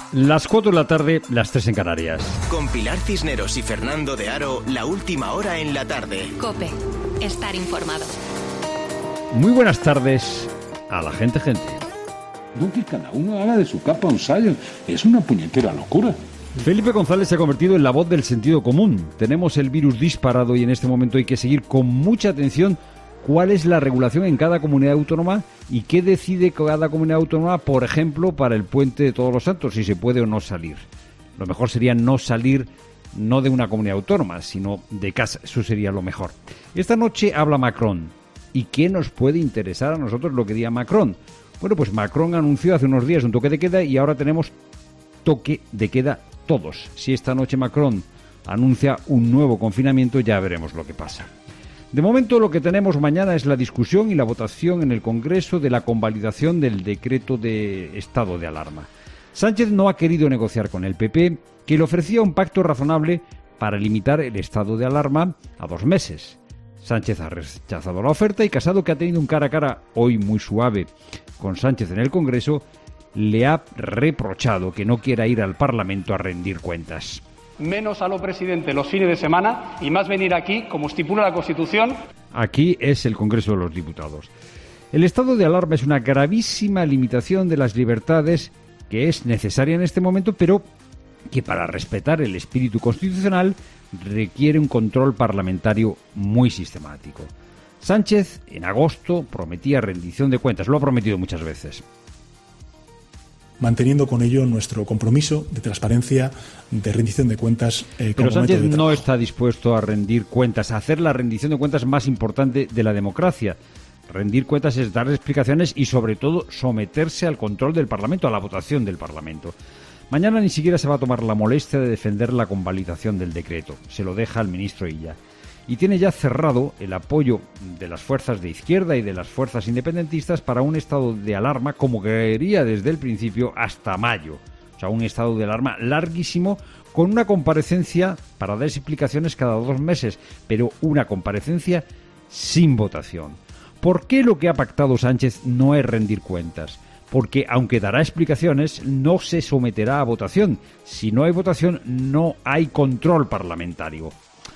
Las 4 de la tarde, las 3 en Canarias. Con Pilar Cisneros y Fernando de Aro, la última hora en la tarde. COPE. Estar informado. Muy buenas tardes a la gente. No, que cada uno haga de su capa un sayo. Es una puñetera locura. Felipe González se ha convertido en la voz del sentido común. Tenemos el virus disparado y en este momento hay que seguir con mucha atención cuál es la regulación en cada comunidad autónoma y qué decide cada comunidad autónoma, por ejemplo, para el puente de Todos los Santos, si se puede o no salir. Lo mejor sería no salir, no de una comunidad autónoma, sino de casa. Eso sería lo mejor. Esta noche habla Macron. ¿Y qué nos puede interesar a nosotros lo que diga Macron? Bueno, pues Macron anunció hace unos días un toque de queda y ahora tenemos toque de queda todos. Si esta noche Macron anuncia un nuevo confinamiento, ya veremos lo que pasa. De momento lo que tenemos mañana es la discusión y la votación en el Congreso de la convalidación del decreto de estado de alarma. Sánchez no ha querido negociar con el PP, que le ofrecía un pacto razonable para limitar el estado de alarma a 2 meses. Sánchez ha rechazado la oferta y Casado, que ha tenido un cara a cara hoy muy suave con Sánchez en el Congreso, le ha reprochado que no quiera ir al Parlamento a rendir cuentas. Menos a lo presidente los fines de semana y más venir aquí, como estipula la Constitución. Aquí es el Congreso de los Diputados. El estado de alarma es una gravísima limitación de las libertades que es necesaria en este momento, pero que para respetar el espíritu constitucional requiere un control parlamentario muy sistemático. Sánchez, en agosto, prometía rendición de cuentas, lo ha prometido muchas veces. Manteniendo con ello nuestro compromiso de transparencia, de rendición de cuentas. Pero Sánchez no está dispuesto a rendir cuentas, a hacer la rendición de cuentas más importante de la democracia. Rendir cuentas es dar explicaciones y, sobre todo, someterse al control del Parlamento, a la votación del Parlamento. Mañana ni siquiera se va a tomar la molestia de defender la convalidación del decreto. Se lo deja al ministro Illa. Y tiene ya cerrado el apoyo de las fuerzas de izquierda y de las fuerzas independentistas para un estado de alarma, como quería desde el principio, hasta mayo. O sea, un estado de alarma larguísimo, con una comparecencia para dar explicaciones cada 2 meses, pero una comparecencia sin votación. ¿Por qué lo que ha pactado Sánchez no es rendir cuentas? Porque, aunque dará explicaciones, no se someterá a votación. Si no hay votación, no hay control parlamentario.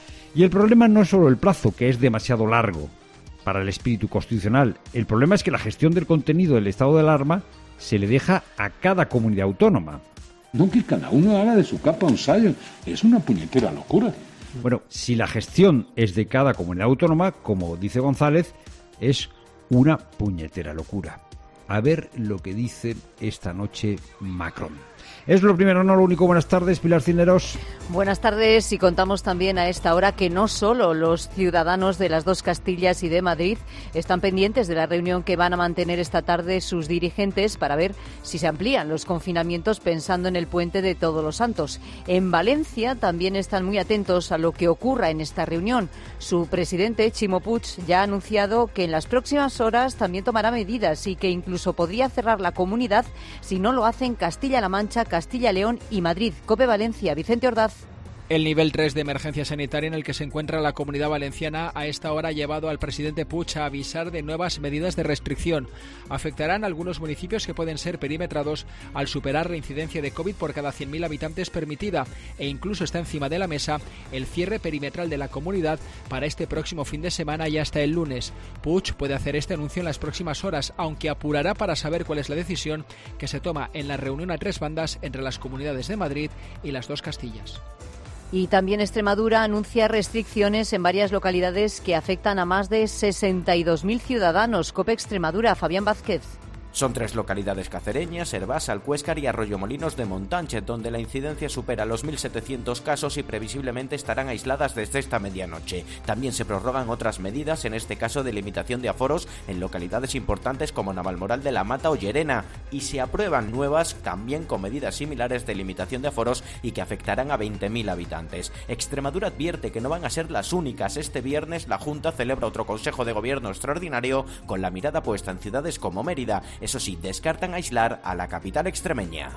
Y el problema no es solo el plazo, que es demasiado largo para el espíritu constitucional. El problema es que la gestión del contenido del estado de alarma se le deja a cada comunidad autónoma. No, que cada uno haga de su capa un sayo. Es una puñetera locura. Bueno, si la gestión es de cada comunidad autónoma, como dice González, es una puñetera locura. A ver lo que dice esta noche Macron. Es lo primero, no lo único. Buenas tardes, Pilar Cisneros. Buenas tardes, y contamos también a esta hora que no solo los ciudadanos de las 2 Castillas y de Madrid están pendientes de la reunión que van a mantener esta tarde sus dirigentes para ver si se amplían los confinamientos pensando en el puente de Todos los Santos. En Valencia también están muy atentos a lo que ocurra en esta reunión. Su presidente, Ximo Puig, ya ha anunciado que en las próximas horas también tomará medidas y que incluso podría cerrar la comunidad si no lo hacen Castilla-La Mancha, Castilla, León y Madrid. COPE Valencia, Vicente Ordaz. El nivel 3 de emergencia sanitaria en el que se encuentra la Comunidad Valenciana a esta hora ha llevado al presidente Puig a avisar de nuevas medidas de restricción. Afectarán a algunos municipios que pueden ser perímetrados al superar la incidencia de COVID por cada 100.000 habitantes permitida, e incluso está encima de la mesa el cierre perimetral de la comunidad para este próximo fin de semana y hasta el lunes. Puig puede hacer este anuncio en las próximas horas, aunque apurará para saber cuál es la decisión que se toma en la reunión a 3 bandas entre las comunidades de Madrid y las 2 Castillas. Y también Extremadura anuncia restricciones en varias localidades que afectan a más de 62.000 ciudadanos. COPE Extremadura, Fabián Vázquez. Son 3 localidades cacereñas, Hervás, Alcuéscar y Arroyomolinos de Montánchez, donde la incidencia supera los 1.700 casos y previsiblemente estarán aisladas desde esta medianoche. También se prorrogan otras medidas, en este caso de limitación de aforos, en localidades importantes como Navalmoral de la Mata o Llerena, y se aprueban nuevas también con medidas similares de limitación de aforos y que afectarán a 20.000 habitantes. Extremadura advierte que no van a ser las únicas. Este viernes la Junta celebra otro Consejo de Gobierno extraordinario con la mirada puesta en ciudades como Mérida. Eso sí, descartan aislar a la capital extremeña.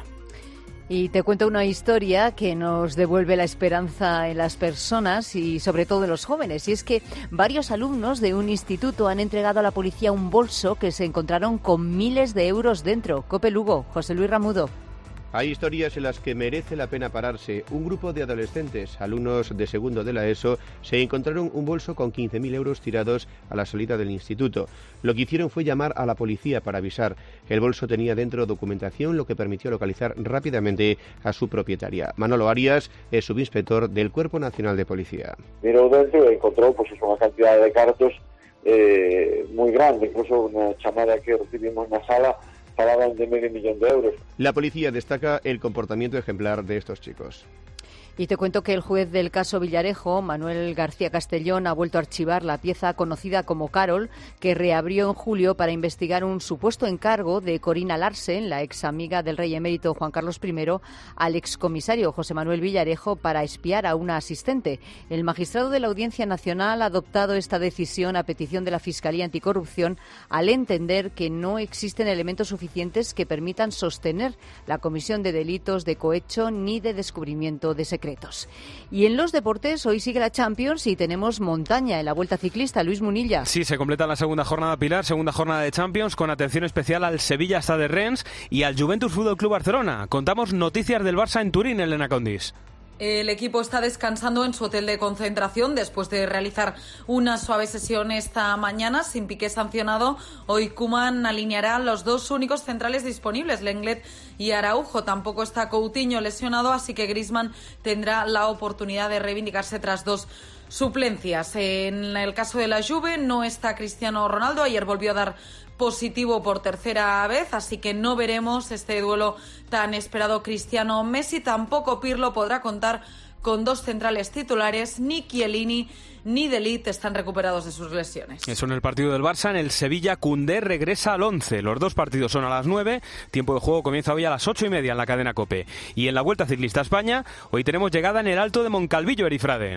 Y te cuento una historia que nos devuelve la esperanza en las personas y sobre todo en los jóvenes. Y es que varios alumnos de un instituto han entregado a la policía un bolso que se encontraron con miles de euros dentro. COPE Lugo, José Luis Ramudo. Hay historias en las que merece la pena pararse. Un grupo de adolescentes, alumnos de segundo de la ESO, se encontraron un bolso con 15.000 euros tirados a la salida del instituto. Lo que hicieron fue llamar a la policía para avisar. El bolso tenía dentro documentación, lo que permitió localizar rápidamente a su propietaria. Manolo Arias es subinspector del Cuerpo Nacional de Policía. Miró dentro y encontró una cantidad de cartos muy grande, incluso una chamada que recibimos en la sala pagaban de $500.000 de euros. La policía destaca el comportamiento ejemplar de estos chicos. Y te cuento que el juez del caso Villarejo, Manuel García Castellón, ha vuelto a archivar la pieza conocida como Carol, que reabrió en julio para investigar un supuesto encargo de Corina Larsen, la ex amiga del rey emérito Juan Carlos I, al excomisario José Manuel Villarejo para espiar a una asistente. El magistrado de la Audiencia Nacional ha adoptado esta decisión a petición de la Fiscalía Anticorrupción al entender que no existen elementos suficientes que permitan sostener la comisión de delitos de cohecho ni de descubrimiento de secretos. Y en los deportes, hoy sigue la Champions y tenemos montaña en la Vuelta Ciclista. Luis Munilla. Sí, se completa la segunda jornada, Pilar, segunda jornada de Champions, con atención especial al Sevilla Stade Rennes y al Juventus Fútbol Club Barcelona. Contamos noticias del Barça en Turín, Elena Condis. El equipo está descansando en su hotel de concentración después de realizar una suave sesión esta mañana sin Piqué sancionado. Hoy Koeman alineará los dos únicos centrales disponibles, Lenglet y Araujo. Tampoco está Coutinho lesionado, así que Griezmann tendrá la oportunidad de reivindicarse tras dos suplencias. En el caso de la Juve no está Cristiano Ronaldo. Ayer volvió a dar positivo por tercera vez, así que no veremos este duelo tan esperado Cristiano-Messi. Tampoco Pirlo podrá contar con dos centrales titulares. Ni Chiellini ni De Ligt están recuperados de sus lesiones. Eso en el partido del Barça. En el Sevilla, Koundé regresa al 11. Los dos partidos son a las 9. Tiempo de juego comienza hoy a las 8:30 en la cadena COPE. Y en la Vuelta Ciclista a España, hoy tenemos llegada en el Alto de Moncalvillo, Erifrade.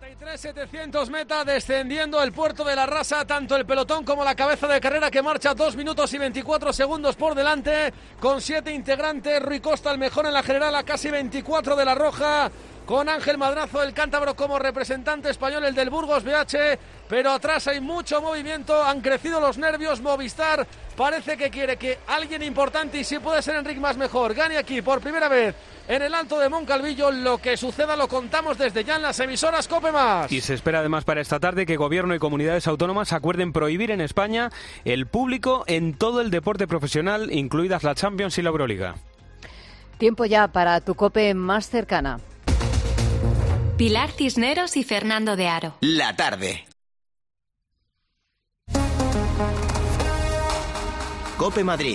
700 meta, descendiendo el Puerto de la Rasa, tanto el pelotón como la cabeza de carrera, que marcha 2 minutos y 24 segundos por delante, con 7 integrantes. Rui Costa el mejor en la general, a casi 24 de la roja, con Ángel Madrazo, el cántabro, como representante español, el del Burgos BH, pero atrás hay mucho movimiento, han crecido los nervios. Movistar parece que quiere que alguien importante, y si puede ser Enric Mas mejor, gane aquí por primera vez en el Alto de Moncalvillo. Lo que suceda lo contamos desde ya en las emisoras COPE+. Y se espera además para esta tarde que Gobierno y comunidades autónomas acuerden prohibir en España el público en todo el deporte profesional, incluidas la Champions y la Euroliga. Tiempo ya para tu COPE más cercana. Pilar Cisneros y Fernando de Aro. La tarde. COPE Madrid.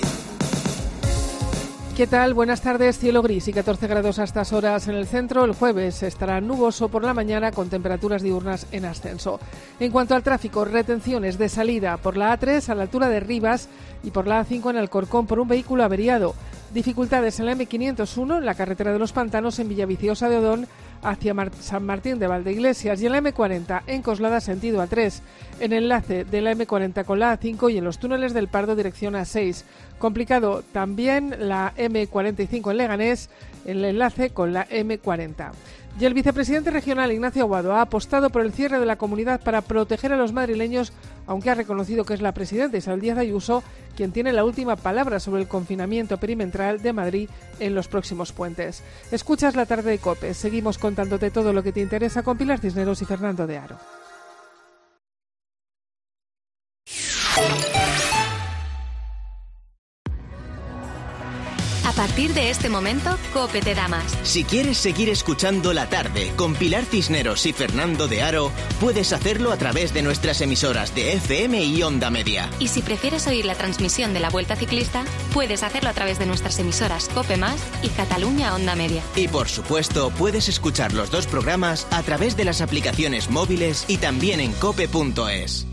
¿Qué tal? Buenas tardes. Cielo gris y 14 grados a estas horas en el centro. El jueves estará nuboso por la mañana con temperaturas diurnas en ascenso. En cuanto al tráfico, retenciones de salida por la A3 a la altura de Rivas y por la A5 en Alcorcón por un vehículo averiado. Dificultades en la M501 en la carretera de los Pantanos en Villaviciosa de Odón hacia San Martín de Valdeiglesias, y en la M40 en Coslada sentido A3, en enlace de la M40 con la A5 y en los túneles del Pardo dirección A6. Complicado también la M45 en Leganés, en el enlace con la M40. Y el vicepresidente regional Ignacio Aguado ha apostado por el cierre de la comunidad para proteger a los madrileños, aunque ha reconocido que es la presidenta Isabel Díaz Ayuso quien tiene la última palabra sobre el confinamiento perimetral de Madrid en los próximos puentes. Escuchas La Tarde de COPE. Seguimos contándote todo lo que te interesa con Pilar Cisneros y Fernando de Aro. A partir de este momento, COPE te da más. Si quieres seguir escuchando La Tarde con Pilar Cisneros y Fernando de Aro, puedes hacerlo a través de nuestras emisoras de FM y Onda Media. Y si prefieres oír la transmisión de la Vuelta Ciclista, puedes hacerlo a través de nuestras emisoras COPE+ y Cataluña Onda Media. Y por supuesto, puedes escuchar los dos programas a través de las aplicaciones móviles y también en cope.es.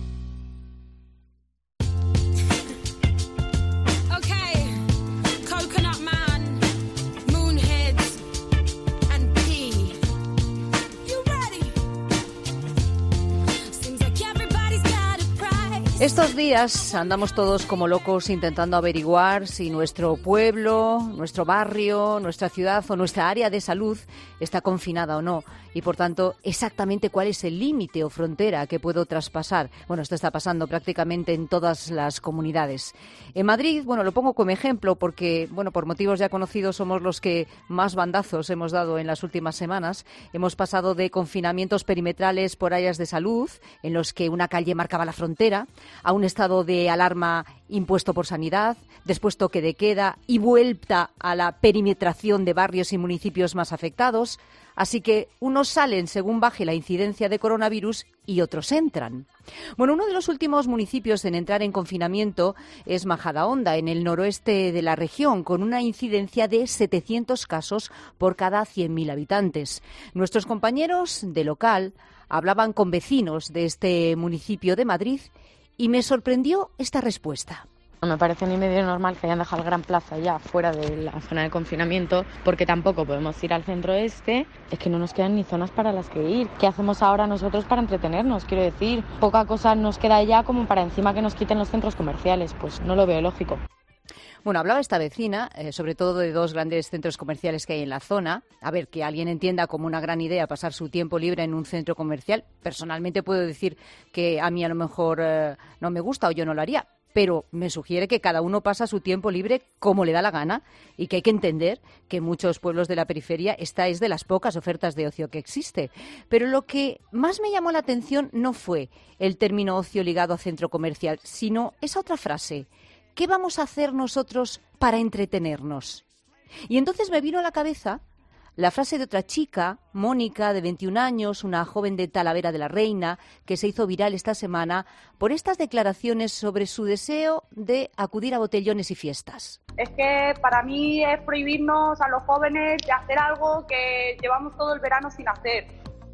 Estos días andamos todos como locos intentando averiguar si nuestro pueblo, nuestro barrio, nuestra ciudad o nuestra área de salud está confinada o no y, por tanto, exactamente cuál es el límite o frontera que puedo traspasar. Bueno, esto está pasando prácticamente en todas las comunidades. En Madrid, bueno, lo pongo como ejemplo porque, bueno, por motivos ya conocidos somos los que más bandazos hemos dado en las últimas semanas. Hemos pasado de confinamientos perimetrales por áreas de salud, en los que una calle marcaba la frontera, a un estado de alarma impuesto por Sanidad, después toque de queda y vuelta a la perimetración de barrios y municipios más afectados. Así que unos salen según baje la incidencia de coronavirus y otros entran. Bueno, uno de los últimos municipios en entrar en confinamiento es Majadahonda, en el noroeste de la región, con una incidencia de 700 casos por cada 100.000 habitantes. Nuestros compañeros de local hablaban con vecinos de este municipio de Madrid y me sorprendió esta respuesta. Me parece ni medio normal que hayan dejado el Gran Plaza ya fuera de la zona de confinamiento, porque tampoco podemos ir al centro este. Es que no nos quedan ni zonas para las que ir. ¿Qué hacemos ahora nosotros para entretenernos? Quiero decir, poca cosa nos queda ya como para encima que nos quiten los centros comerciales. Pues no lo veo lógico. Bueno, hablaba esta vecina, sobre todo de dos grandes centros comerciales que hay en la zona. A ver, que alguien entienda como una gran idea pasar su tiempo libre en un centro comercial. Personalmente puedo decir que a mí a lo mejor no me gusta o yo no lo haría. Pero me sugiere que cada uno pasa su tiempo libre como le da la gana y que hay que entender que en muchos pueblos de la periferia esta es de las pocas ofertas de ocio que existe. Pero lo que más me llamó la atención no fue el término ocio ligado a centro comercial, sino esa otra frase: ¿qué vamos a hacer nosotros para entretenernos? Y entonces me vino a la cabeza la frase de otra chica, Mónica, de 21 años, una joven de Talavera de la Reina, que se hizo viral esta semana por estas declaraciones sobre su deseo de acudir a botellones y fiestas. Es que para mí es prohibirnos a los jóvenes de hacer algo que llevamos todo el verano sin hacer.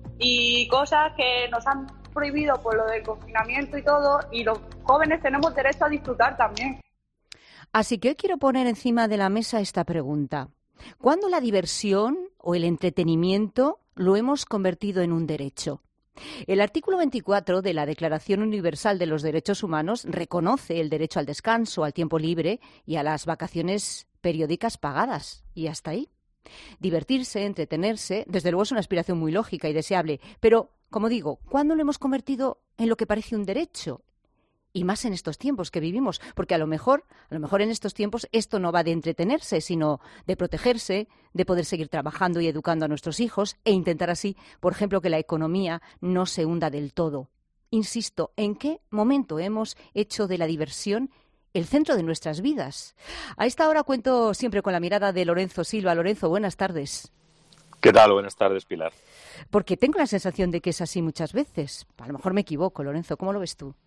Y cosas que nos han prohibido por lo del confinamiento y todo, y los jóvenes tenemos derecho a disfrutar también. Así que hoy quiero poner encima de la mesa esta pregunta. ¿Cuándo la diversión o el entretenimiento lo hemos convertido en un derecho? El artículo 24 de la Declaración Universal de los Derechos Humanos reconoce el derecho al descanso, al tiempo libre y a las vacaciones periódicas pagadas. Y hasta ahí. Divertirse, entretenerse, desde luego es una aspiración muy lógica y deseable. Pero, como digo, ¿cuándo lo hemos convertido en lo que parece un derecho? Y más en estos tiempos que vivimos, porque a lo mejor en estos tiempos esto no va de entretenerse, sino de protegerse, de poder seguir trabajando y educando a nuestros hijos e intentar así, por ejemplo, que la economía no se hunda del todo. Insisto, ¿en qué momento hemos hecho de la diversión el centro de nuestras vidas? A esta hora cuento siempre con la mirada de Lorenzo Silva. Lorenzo, buenas tardes. ¿Qué tal? Buenas tardes, Pilar. Porque tengo la sensación de que es así muchas veces. A lo mejor me equivoco, Lorenzo. ¿Cómo lo ves tú?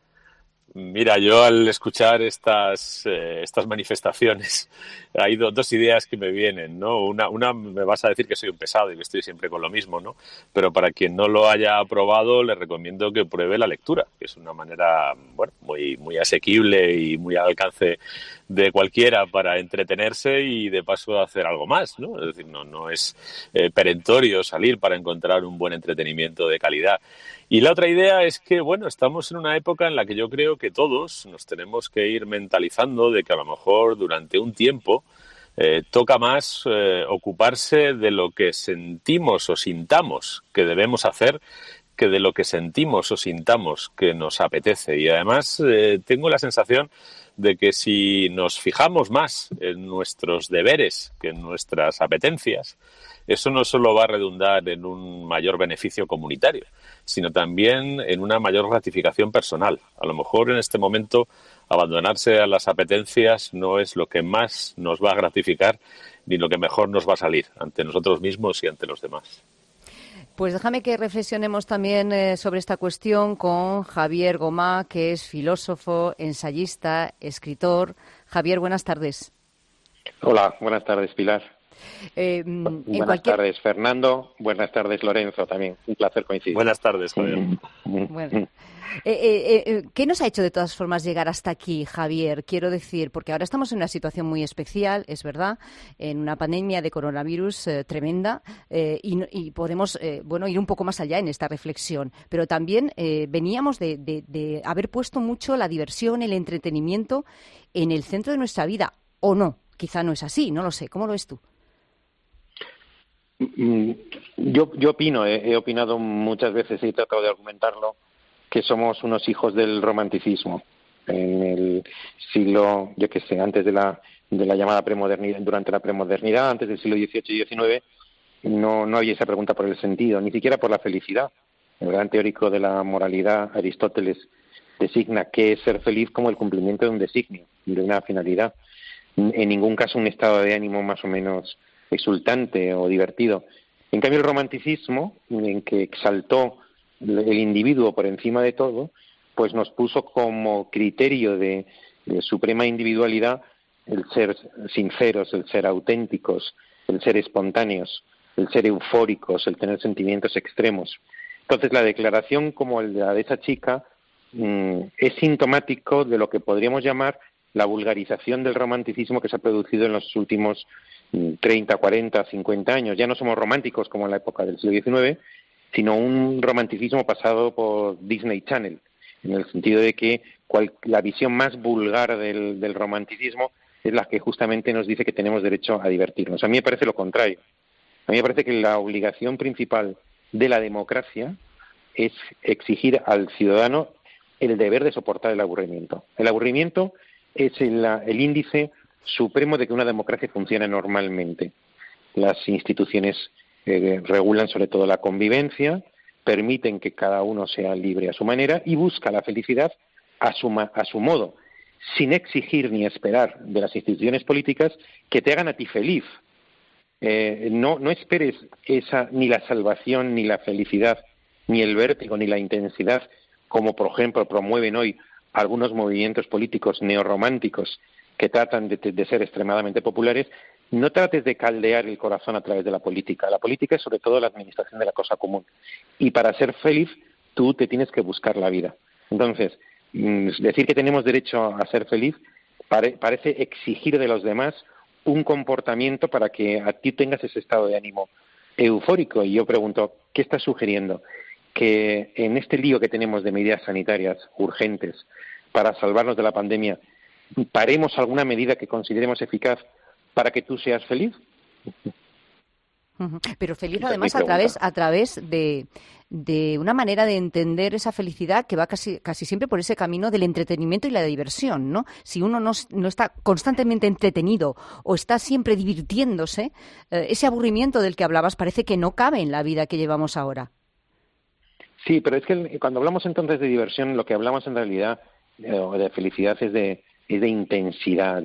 Mira, yo al escuchar estas manifestaciones hay dos ideas que me vienen, ¿no? Una me vas a decir que soy un pesado y que estoy siempre con lo mismo, ¿no? Pero para quien no lo haya probado, le recomiendo que pruebe la lectura, que es una manera, bueno, muy asequible y muy al alcance de cualquiera para entretenerse y de paso hacer algo más, ¿no? Es decir, no es perentorio salir para encontrar un buen entretenimiento de calidad. Y la otra idea es que, bueno, estamos en una época en la que yo creo que todos nos tenemos que ir mentalizando de que a lo mejor durante un tiempo toca más ocuparse de lo que sentimos o sintamos que debemos hacer que de lo que sentimos o sintamos que nos apetece. Y además tengo la sensación de que si nos fijamos más en nuestros deberes que en nuestras apetencias, eso no solo va a redundar en un mayor beneficio comunitario, sino también en una mayor gratificación personal. A lo mejor en este momento abandonarse a las apetencias no es lo que más nos va a gratificar ni lo que mejor nos va a salir ante nosotros mismos y ante los demás. Pues déjame que reflexionemos también sobre esta cuestión con Javier Gomá, que es filósofo, ensayista, escritor. Javier, buenas tardes. Hola, buenas tardes, Pilar. Buenas tardes, Fernando. Buenas tardes, Lorenzo, también. Un placer coincidir. Buenas tardes, Javier. Bueno. ¿Qué nos ha hecho de todas formas llegar hasta aquí, Javier? Quiero decir, porque ahora estamos en una situación muy especial, es verdad, en una pandemia de coronavirus tremenda y podemos ir un poco más allá en esta reflexión. Pero también veníamos de haber puesto mucho la diversión, el entretenimiento en el centro de nuestra vida, ¿o no? Quizá no es así, no lo sé. ¿Cómo lo ves tú? Yo opino, he opinado muchas veces y he tratado de argumentarlo, que somos unos hijos del romanticismo. En el siglo, antes de la llamada premodernidad, durante la premodernidad, antes del siglo XVIII y XIX, no había esa pregunta por el sentido, ni siquiera por la felicidad. El gran teórico de la moralidad, Aristóteles, designa qué es ser feliz como el cumplimiento de un designio, de una finalidad. En ningún caso un estado de ánimo más o menos exultante o divertido. En cambio, el romanticismo, en que exaltó el individuo por encima de todo, pues nos puso como criterio de suprema individualidad el ser sinceros, el ser auténticos, el ser espontáneos, el ser eufóricos, el tener sentimientos extremos. Entonces, la declaración como la de esa chica es sintomático de lo que podríamos llamar la vulgarización del romanticismo que se ha producido en los últimos 30, 40, 50 años. Ya no somos románticos como en la época del siglo XIX, sino un romanticismo pasado por Disney Channel, en el sentido de que la visión más vulgar del romanticismo es la que justamente nos dice que tenemos derecho a divertirnos. A mí me parece lo contrario. A mí me parece que la obligación principal de la democracia es exigir al ciudadano el deber de soportar el aburrimiento. El aburrimiento es el índice supremo de que una democracia funcione normalmente. Las instituciones regulan sobre todo la convivencia, permiten que cada uno sea libre a su manera y busca la felicidad a su modo, sin exigir ni esperar de las instituciones políticas que te hagan a ti feliz. No esperes ni la salvación, ni la felicidad, ni el vértigo, ni la intensidad, como por ejemplo promueven hoy algunos movimientos políticos neorrománticos que tratan de ser extremadamente populares. No trates de caldear el corazón a través de la política. La política es sobre todo la administración de la cosa común. Y para ser feliz, tú te tienes que buscar la vida. Entonces, decir que tenemos derecho a ser feliz parece exigir de los demás un comportamiento para que a ti tengas ese estado de ánimo eufórico. Y yo pregunto, ¿qué estás sugiriendo? Que en este lío que tenemos de medidas sanitarias urgentes para salvarnos de la pandemia, paremos alguna medida que consideremos eficaz para que tú seas feliz. Pero feliz además a través de una manera de entender esa felicidad que va casi siempre por ese camino del entretenimiento y la diversión, ¿no? Si uno no está constantemente entretenido o está siempre divirtiéndose, ese aburrimiento del que hablabas parece que no cabe en la vida que llevamos ahora. Sí, pero es que cuando hablamos entonces de diversión, lo que hablamos en realidad de felicidad es de intensidad,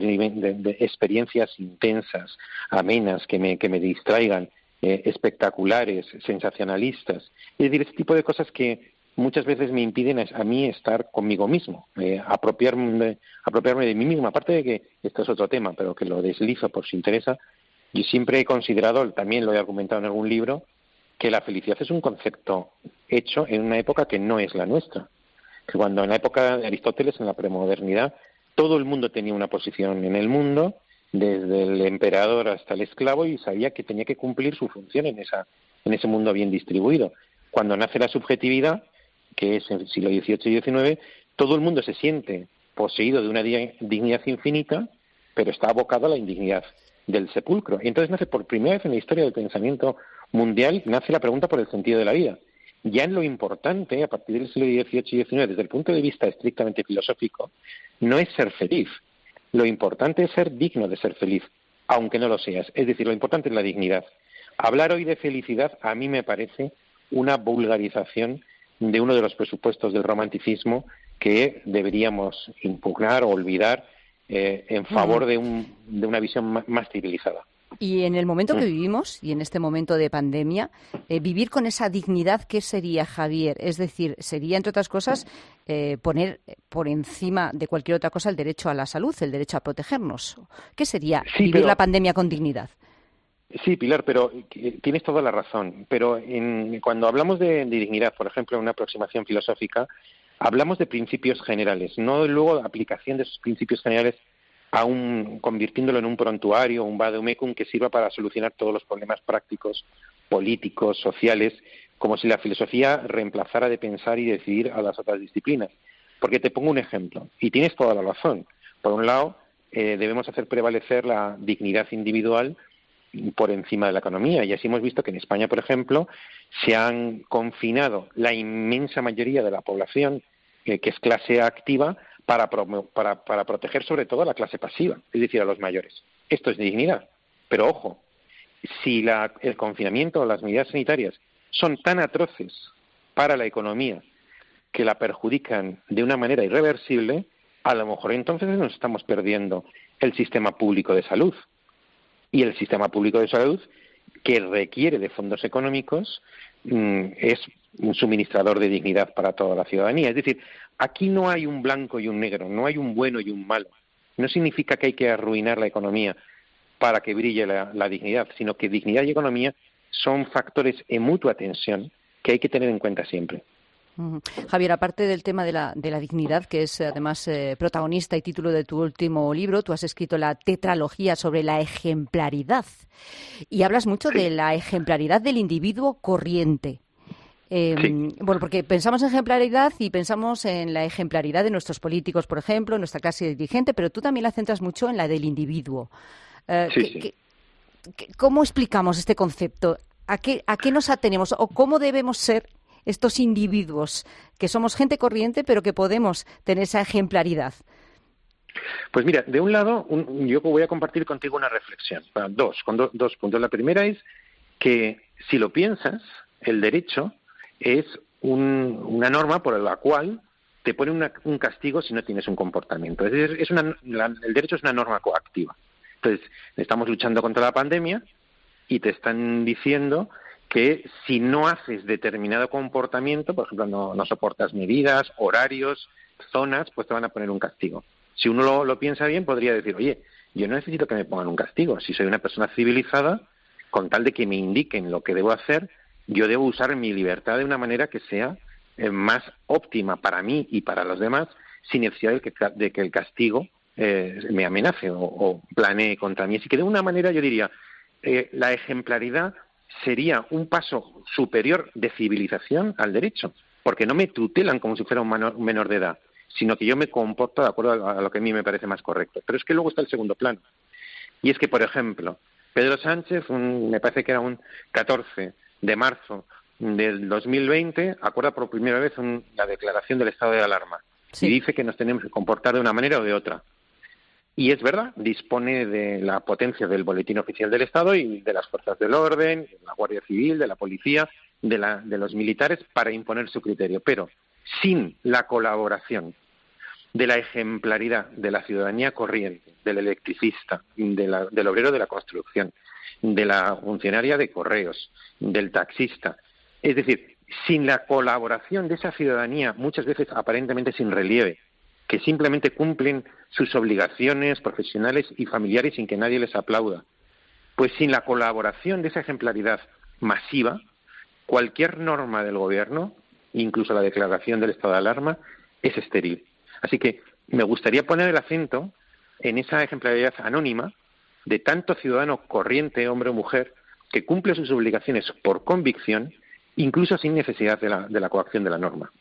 de experiencias intensas, amenas, que me distraigan, espectaculares, sensacionalistas. Es decir, ese tipo de cosas que muchas veces me impiden a mí estar conmigo mismo, apropiarme de mí mismo. Aparte de que esto es otro tema, pero que lo deslizo por si interesa, yo siempre he considerado, también lo he argumentado en algún libro, que la felicidad es un concepto hecho en una época que no es la nuestra. Que cuando en la época de Aristóteles, en la premodernidad, todo el mundo tenía una posición en el mundo, desde el emperador hasta el esclavo, y sabía que tenía que cumplir su función en ese mundo bien distribuido. Cuando nace la subjetividad, que es en el siglo XVIII y XIX, todo el mundo se siente poseído de una dignidad infinita, pero está abocado a la indignidad del sepulcro. Y entonces nace por primera vez en la historia del pensamiento mundial, nace la pregunta por el sentido de la vida. Ya en lo importante, a partir del siglo XVIII y XIX, desde el punto de vista estrictamente filosófico, no es ser feliz. Lo importante es ser digno de ser feliz, aunque no lo seas. Es decir, lo importante es la dignidad. Hablar hoy de felicidad a mí me parece una vulgarización de uno de los presupuestos del romanticismo que deberíamos impugnar o olvidar en favor de una visión más civilizada. Y en el momento que vivimos, y en este momento de pandemia, vivir con esa dignidad, ¿qué sería, Javier? Es decir, sería, entre otras cosas, poner por encima de cualquier otra cosa el derecho a la salud, el derecho a protegernos. ¿Qué sería vivir la pandemia con dignidad? Sí, Pilar, pero tienes toda la razón. Pero cuando hablamos de dignidad, por ejemplo, en una aproximación filosófica, hablamos de principios generales, no luego de aplicación de esos principios generales convirtiéndolo en un prontuario, un vademecum que sirva para solucionar todos los problemas prácticos, políticos, sociales, como si la filosofía reemplazara de pensar y decidir a las otras disciplinas. Porque te pongo un ejemplo, y tienes toda la razón. Por un lado, debemos hacer prevalecer la dignidad individual por encima de la economía. Y así hemos visto que en España, por ejemplo, se han confinado la inmensa mayoría de la población, que es clase activa, para proteger sobre todo a la clase pasiva, es decir, a los mayores. Esto es dignidad. Pero ojo, si el confinamiento o las medidas sanitarias son tan atroces para la economía que la perjudican de una manera irreversible, a lo mejor entonces nos estamos perdiendo el sistema público de salud. Y el sistema público de salud, que requiere de fondos económicos, es un suministrador de dignidad para toda la ciudadanía. Es decir, aquí no hay un blanco y un negro, no hay un bueno y un malo. No significa que hay que arruinar la economía para que brille la dignidad, sino que dignidad y economía son factores en mutua tensión que hay que tener en cuenta siempre. Javier, aparte del tema de la dignidad, que es además protagonista y título de tu último libro, tú has escrito la tetralogía sobre la ejemplaridad y hablas mucho de la ejemplaridad del individuo corriente. Bueno, porque pensamos en ejemplaridad y pensamos en la ejemplaridad de nuestros políticos, por ejemplo, en nuestra clase dirigente, pero tú también la centras mucho en la del individuo. ¿Cómo explicamos este concepto? ¿A qué nos atenemos o cómo debemos ser estos individuos, que somos gente corriente, pero que podemos tener esa ejemplaridad? Pues mira, de un lado, yo voy a compartir contigo una reflexión, dos puntos. La primera es que, si lo piensas, el derecho es una norma por la cual te pone un castigo si no tienes un comportamiento. Es decir, el derecho es una norma coactiva. Entonces, estamos luchando contra la pandemia y te están diciendo que si no haces determinado comportamiento, por ejemplo, no soportas medidas, horarios, zonas, pues te van a poner un castigo. Si uno lo piensa bien, podría decir, oye, yo no necesito que me pongan un castigo. Si soy una persona civilizada, con tal de que me indiquen lo que debo hacer, yo debo usar mi libertad de una manera que sea más óptima para mí y para los demás, sin necesidad de que el castigo me amenace o planee contra mí. Así que de una manera yo diría, la ejemplaridad sería un paso superior de civilización al derecho, porque no me tutelan como si fuera un menor de edad, sino que yo me comporto de acuerdo a lo que a mí me parece más correcto. Pero es que luego está el segundo plano. Y es que, por ejemplo, Pedro Sánchez, me parece que era un 14 de marzo del 2020, acuerda por primera vez la declaración del estado de alarma. Sí. Y dice que nos tenemos que comportar de una manera o de otra. Y es verdad, dispone de la potencia del Boletín Oficial del Estado y de las fuerzas del orden, de la Guardia Civil, de la policía, de los militares para imponer su criterio. Pero sin la colaboración de la ejemplaridad de la ciudadanía corriente, del electricista, del obrero de la construcción, de la funcionaria de correos, del taxista, es decir, sin la colaboración de esa ciudadanía, muchas veces aparentemente sin relieve, que simplemente cumplen sus obligaciones profesionales y familiares sin que nadie les aplauda, pues sin la colaboración de esa ejemplaridad masiva, cualquier norma del gobierno, incluso la declaración del estado de alarma, es estéril. Así que me gustaría poner el acento en esa ejemplaridad anónima de tanto ciudadano corriente, hombre o mujer, que cumple sus obligaciones por convicción, incluso sin necesidad de la coacción de la norma.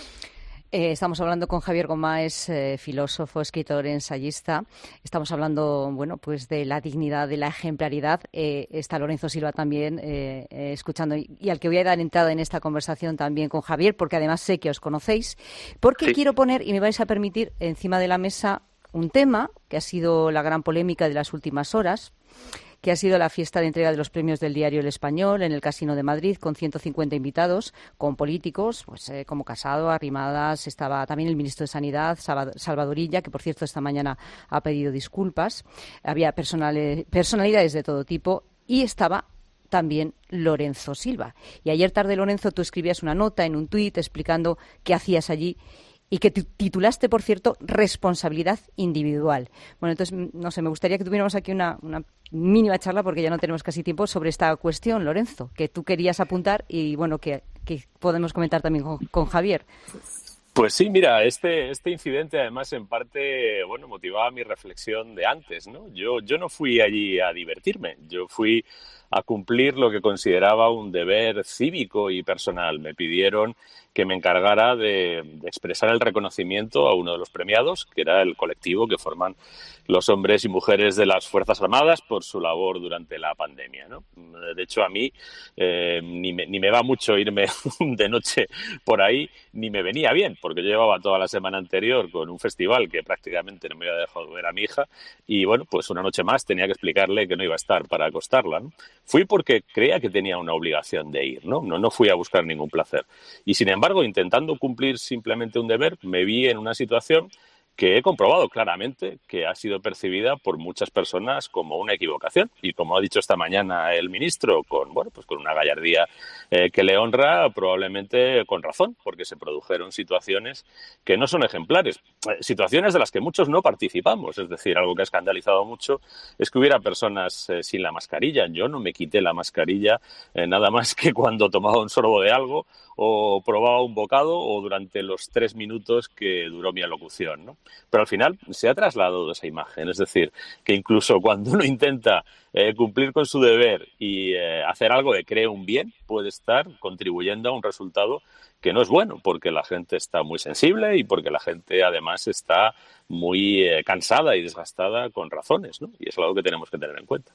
Estamos hablando con Javier Gomáez, filósofo, escritor, ensayista. Estamos hablando, bueno, pues de la dignidad, de la ejemplaridad. Está Lorenzo Silva también escuchando y al que voy a dar entrada en esta conversación también con Javier, porque además sé que os conocéis. Porque quiero poner, y me vais a permitir, encima de la mesa un tema que ha sido la gran polémica de las últimas horas, que ha sido la fiesta de entrega de los premios del diario El Español en el Casino de Madrid, con 150 invitados, con políticos, pues como Casado, Arrimadas, estaba también el ministro de Sanidad, Salvador Illa, que por cierto esta mañana ha pedido disculpas, había personalidades de todo tipo, y estaba también Lorenzo Silva. Y ayer tarde, Lorenzo, tú escribías una nota en un tuit explicando qué hacías allí y que titulaste, por cierto, Responsabilidad Individual. Bueno, entonces, no sé, me gustaría que tuviéramos aquí una mínima charla, porque ya no tenemos casi tiempo, sobre esta cuestión, Lorenzo, que tú querías apuntar y, bueno, que podemos comentar también con Javier. Pues sí, mira, este incidente además en parte, bueno, motivaba mi reflexión de antes, ¿no? Yo no fui allí a divertirme, yo fui a cumplir lo que consideraba un deber cívico y personal. Me pidieron que me encargara de expresar el reconocimiento a uno de los premiados, que era el colectivo que forman los hombres y mujeres de las Fuerzas Armadas por su labor durante la pandemia, ¿no? De hecho, a mí ni me va mucho irme de noche por ahí, ni me venía bien, porque yo llevaba toda la semana anterior con un festival que prácticamente no me había dejado ver a mi hija, y bueno, pues una noche más tenía que explicarle que no iba a estar para acostarla, ¿no? Fui porque creía que tenía una obligación de ir, ¿no? No fui a buscar ningún placer. Y sin embargo, intentando cumplir simplemente un deber, me vi en una situación que he comprobado claramente que ha sido percibida por muchas personas como una equivocación. Y como ha dicho esta mañana el ministro, con una gallardía que le honra, probablemente con razón, porque se produjeron situaciones que no son ejemplares. Situaciones de las que muchos no participamos. Es decir, algo que ha escandalizado mucho es que hubiera personas sin la mascarilla. Yo no me quité la mascarilla nada más que cuando tomaba un sorbo de algo o probaba un bocado o durante los 3 minutos que duró mi alocución, ¿no? Pero al final se ha trasladado esa imagen, es decir, que incluso cuando uno intenta cumplir con su deber y hacer algo que cree un bien, puede estar contribuyendo a un resultado que no es bueno, porque la gente está muy sensible y porque la gente además está muy cansada y desgastada con razones, ¿no? Y es algo que tenemos que tener en cuenta.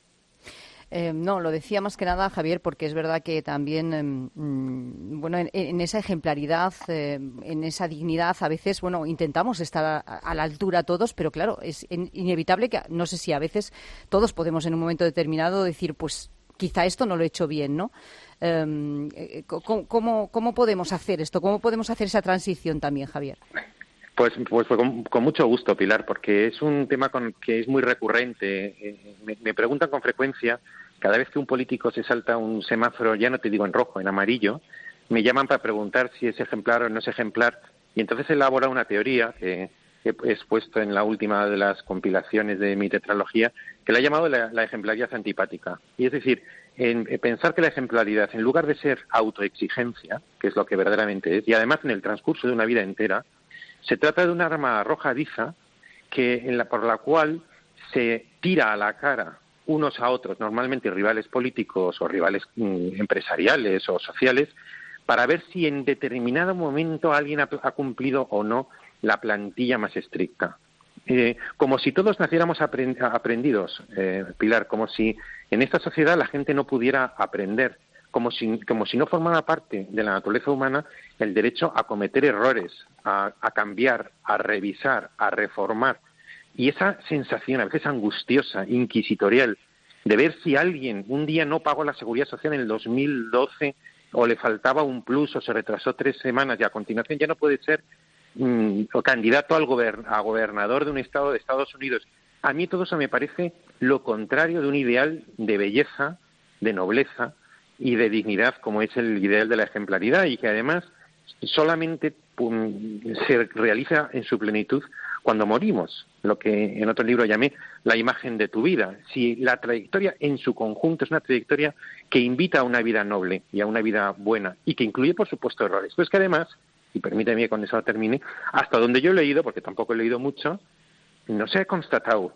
No, lo decía más que nada, Javier, porque es verdad que también, bueno, en esa ejemplaridad, en esa dignidad, a veces, bueno, intentamos estar a la altura todos, pero claro, es inevitable que, no sé si a veces todos podemos en un momento determinado decir, pues quizá esto no lo he hecho bien, ¿no? ¿Cómo podemos hacer esto? ¿Cómo podemos hacer esa transición también, Javier? Pues con mucho gusto, Pilar, porque es un tema que es muy recurrente. Me preguntan con frecuencia, cada vez que un político se salta un semáforo, ya no te digo en rojo, en amarillo, me llaman para preguntar si es ejemplar o no es ejemplar, y entonces elabora una teoría que he expuesto en la última de las compilaciones de mi tetralogía, que la he llamado la ejemplaridad antipática. Y es decir, en pensar que la ejemplaridad, en lugar de ser autoexigencia, que es lo que verdaderamente es, y además en el transcurso de una vida entera, se trata de un arma arrojadiza por la cual se tira a la cara unos a otros, normalmente rivales políticos o rivales empresariales o sociales, para ver si en determinado momento alguien ha cumplido o no la plantilla más estricta. Como si todos naciéramos aprendidos, Pilar, como si en esta sociedad la gente no pudiera aprender, como si no formara parte de la naturaleza humana el derecho a cometer errores, a cambiar, a revisar, a reformar. Y esa sensación a veces angustiosa, inquisitorial, de ver si alguien un día no pagó la seguridad social en el 2012 o le faltaba un plus o se retrasó 3 semanas y a continuación ya no puede ser o candidato a gobernador de un estado de Estados Unidos. A mí todo eso me parece lo contrario de un ideal de belleza, de nobleza y de dignidad como es el ideal de la ejemplaridad y que además solamente se realiza en su plenitud cuando morimos, lo que en otro libro llamé la imagen de tu vida. Si la trayectoria en su conjunto es una trayectoria que invita a una vida noble y a una vida buena y que incluye, por supuesto, errores, pues que además, y permíteme que con eso termine, hasta donde yo he leído, porque tampoco he leído mucho, no se ha constatado,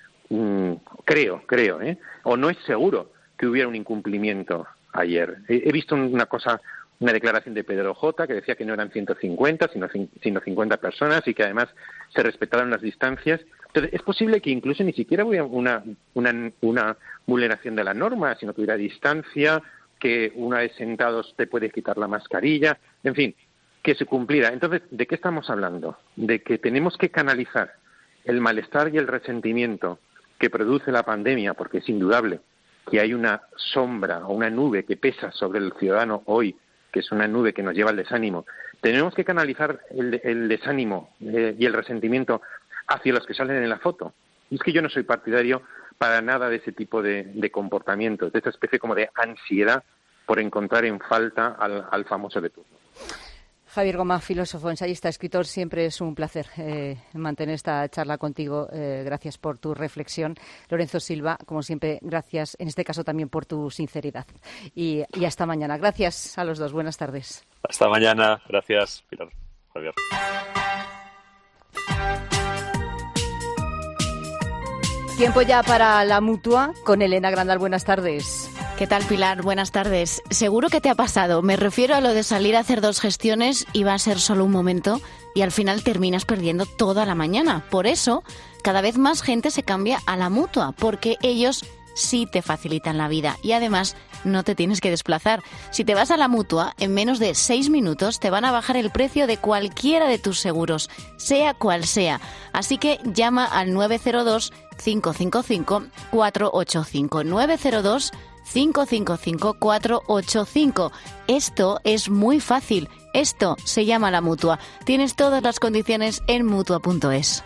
creo, o no es seguro que hubiera un incumplimiento ayer. He visto una declaración de Pedro J. que decía que no eran 150, sino 50 personas y que además se respetaron las distancias. Entonces, es posible que incluso ni siquiera hubiera una vulneración de la norma, sino que hubiera distancia, que una vez sentados te puedes quitar la mascarilla, en fin, que se cumpliera. Entonces, ¿de qué estamos hablando? De que tenemos que canalizar el malestar y el resentimiento que produce la pandemia, porque es indudable que hay una sombra o una nube que pesa sobre el ciudadano hoy, que es una nube que nos lleva al desánimo. Tenemos que canalizar el desánimo y el resentimiento hacia los que salen en la foto. Y es que yo no soy partidario para nada de ese tipo de comportamientos, de esta especie como de ansiedad por encontrar en falta al famoso de turno. Javier Gomá, filósofo, ensayista, escritor, siempre es un placer mantener esta charla contigo. Gracias por tu reflexión. Lorenzo Silva, como siempre, gracias en este caso también por tu sinceridad. Y hasta mañana. Gracias a los dos. Buenas tardes. Hasta mañana. Gracias, Pilar. Javier. Tiempo ya para la Mutua con Elena Grandal. Buenas tardes. ¿Qué tal, Pilar? Buenas tardes. Seguro que te ha pasado. Me refiero a lo de salir a hacer 2 gestiones y va a ser solo un momento y al final terminas perdiendo toda la mañana. Por eso, cada vez más gente se cambia a la Mutua, porque ellos sí te facilitan la vida y además no te tienes que desplazar. Si te vas a la Mutua, en menos de 6 minutos te van a bajar el precio de cualquiera de tus seguros, sea cual sea. Así que llama al 902 555 485 902 555 485. Esto es muy fácil. Esto se llama la Mutua. Tienes todas las condiciones en Mutua.es.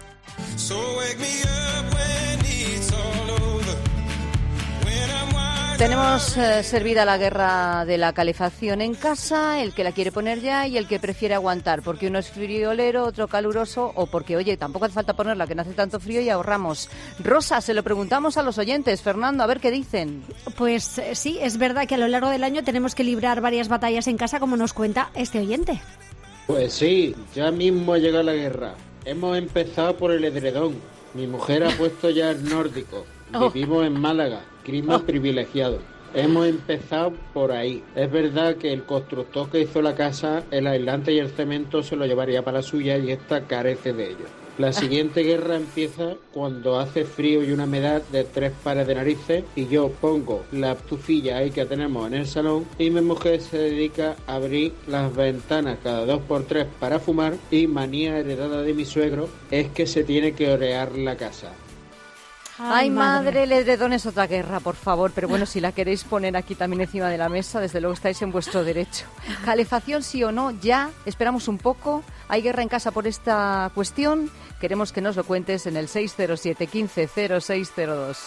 Tenemos servida la guerra de la calefacción en casa, el que la quiere poner ya y el que prefiere aguantar, porque uno es friolero, otro caluroso, o porque, oye, tampoco hace falta ponerla, que no hace tanto frío y ahorramos. Rosa, se lo preguntamos a los oyentes. Fernando, a ver qué dicen. Pues sí, es verdad que a lo largo del año tenemos que librar varias batallas en casa, como nos cuenta este oyente. Pues sí, ya mismo ha llegado la guerra. Hemos empezado por el edredón. Mi mujer ha puesto ya el nórdico. Vivimos en Málaga, clima privilegiado. Hemos empezado por ahí. Es verdad que el constructor que hizo la casa, el aislante y el cemento se lo llevaría para la suya y esta carece de ello. La siguiente guerra empieza cuando hace frío y una humedad de 3 pares de narices y yo pongo la estufilla ahí que tenemos en el salón y mi mujer se dedica a abrir las ventanas cada 2x3 para fumar y manía heredada de mi suegro es que se tiene que orear la casa. Ay, madre, el edredón es otra guerra, por favor. Pero bueno, si la queréis poner aquí también encima de la mesa, desde luego estáis en vuestro derecho. Calefacción, sí o no, ya. Esperamos un poco. ¿Hay guerra en casa por esta cuestión? Queremos que nos lo cuentes en el 607 15 0602.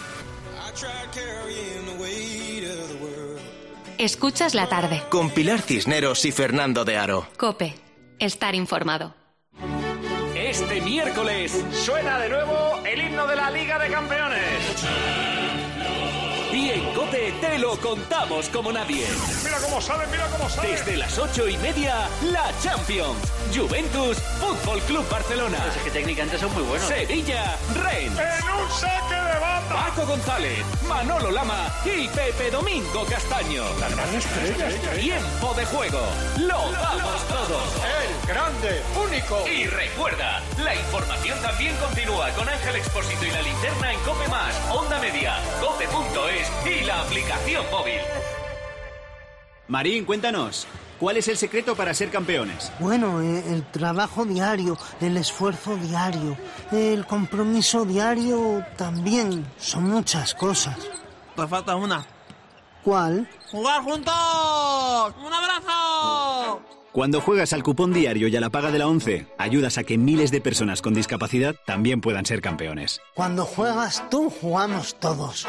Escuchas la tarde. Con Pilar Cisneros y Fernando de Aro. COPE. Estar informado. Este miércoles suena de nuevo el himno de la Liga de Campeones. Y en COPE te lo contamos como nadie. Mira cómo sale, mira cómo sale. Desde las 8:30, la Champions. Juventus, Fútbol Club Barcelona. Pues es que técnicamente son muy buenos. Sevilla, Rennes. En un saque de banda. Paco González, Manolo Lama y Pepe Domingo Castaño. La gran estrella. Tiempo de juego. Lo damos todo. El grande, único. Y recuerda, la información también continúa con Ángel Expósito y la linterna en COPE+, Onda Media, COPE.es y la aplicación móvil. Marín, cuéntanos, ¿cuál es el secreto para ser campeones? Bueno, el trabajo diario, el esfuerzo diario, el compromiso diario también. Son muchas cosas. Te falta una. ¿Cuál? ¡Jugar juntos! ¡Un abrazo! Cuando juegas al cupón diario y a la paga de la 11, ayudas a que miles de personas con discapacidad también puedan ser campeones. Cuando juegas tú, jugamos todos.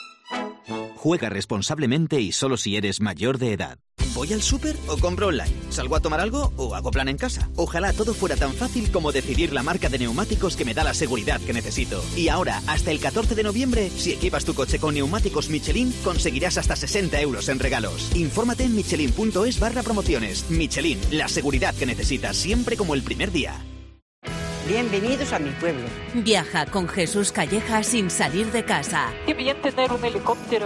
Juega responsablemente y solo si eres mayor de edad. ¿Voy al súper o compro online? ¿Salgo a tomar algo o hago plan en casa? Ojalá todo fuera tan fácil como decidir la marca de neumáticos que me da la seguridad que necesito. Y ahora, hasta el 14 de noviembre, si equipas tu coche con neumáticos Michelin, conseguirás hasta 60 euros en regalos. Infórmate en michelin.es/promociones. Michelin, la seguridad que necesitas siempre como el primer día. Bienvenidos a mi pueblo. Viaja con Jesús Calleja sin salir de casa. Qué bien tener un helicóptero.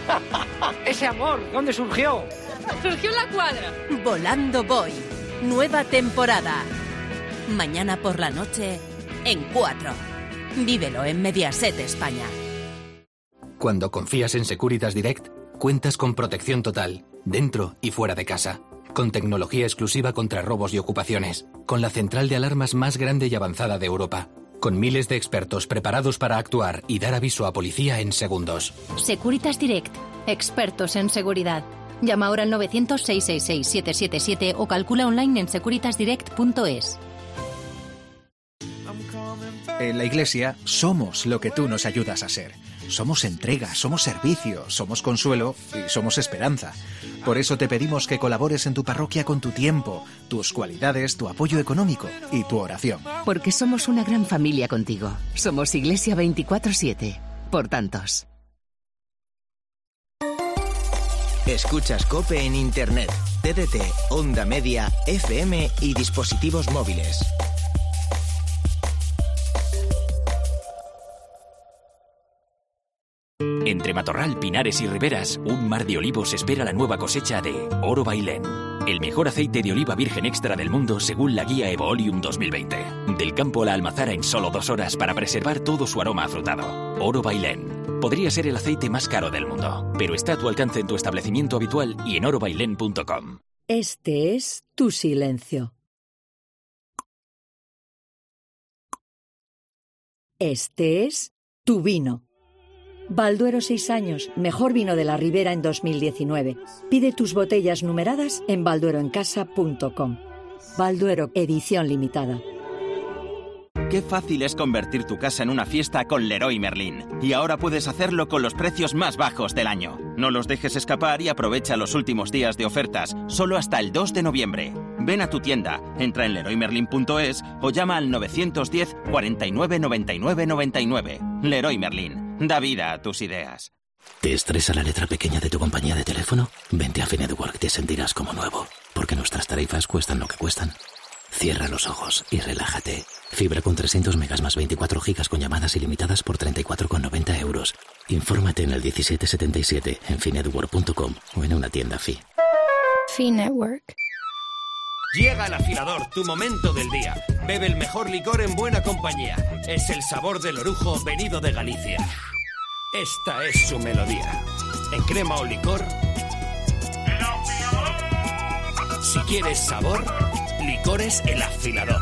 Ese amor, ¿dónde surgió? Surgió en la cuadra. Volando voy. Nueva temporada. Mañana por la noche en 4. Vívelo en Mediaset España. Cuando confías en Securitas Direct, cuentas con protección total, dentro y fuera de casa. Con tecnología exclusiva contra robos y ocupaciones. Con la central de alarmas más grande y avanzada de Europa. Con miles de expertos preparados para actuar y dar aviso a policía en segundos. Securitas Direct. Expertos en seguridad. Llama ahora al 900-666-777 o calcula online en securitasdirect.es. En la Iglesia somos lo que tú nos ayudas a ser. Somos entrega, somos servicio, somos consuelo y somos esperanza. Por eso te pedimos que colabores en tu parroquia con tu tiempo, tus cualidades, tu apoyo económico y tu oración. Porque somos una gran familia contigo. Somos Iglesia 24/7. Por tantos. Escuchas COPE en Internet, TDT, Onda Media, FM y dispositivos móviles. Entre Matorral, Pinares y Riberas, un mar de olivos espera la nueva cosecha de Oro Bailén, el mejor aceite de oliva virgen extra del mundo según la guía Evoolium 2020. Del campo a la almazara en solo 2 horas para preservar todo su aroma afrutado. Oro Bailén. Podría ser el aceite más caro del mundo, pero está a tu alcance en tu establecimiento habitual y en orobailén.com. Este es tu silencio. Este es tu vino. Balduero 6 años, mejor vino de la Ribera en 2019. Pide tus botellas numeradas en baldueroencasa.com. Balduero, edición limitada. Qué fácil es convertir tu casa en una fiesta con Leroy Merlin. Y ahora puedes hacerlo con los precios más bajos del año. No los dejes escapar y aprovecha los últimos días de ofertas, solo hasta el 2 de noviembre. Ven a tu tienda, entra en leroymerlin.es o llama al 910 49 99 99. Leroy Merlin. Da vida a tus ideas. ¿Te estresa la letra pequeña de tu compañía de teléfono? Vente a Finetwork y te sentirás como nuevo, porque nuestras tarifas cuestan lo que cuestan. Cierra los ojos y relájate. Fibra con 300 megas más 24 gigas con llamadas ilimitadas por 34,90 euros. Infórmate en el 1777 en finetwork.com o en una tienda Fi. Finetwork. Llega el afilador, tu momento del día. Bebe el mejor licor en buena compañía. Es el sabor del orujo venido de Galicia. Esta es su melodía. En crema o licor. Si quieres sabor, Licores El Afilador.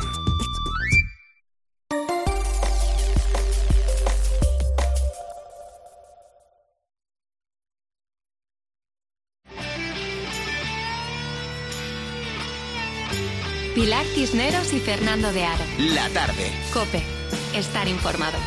Pilar Cisneros y Fernando de Aro. La tarde. COPE. Estar informado.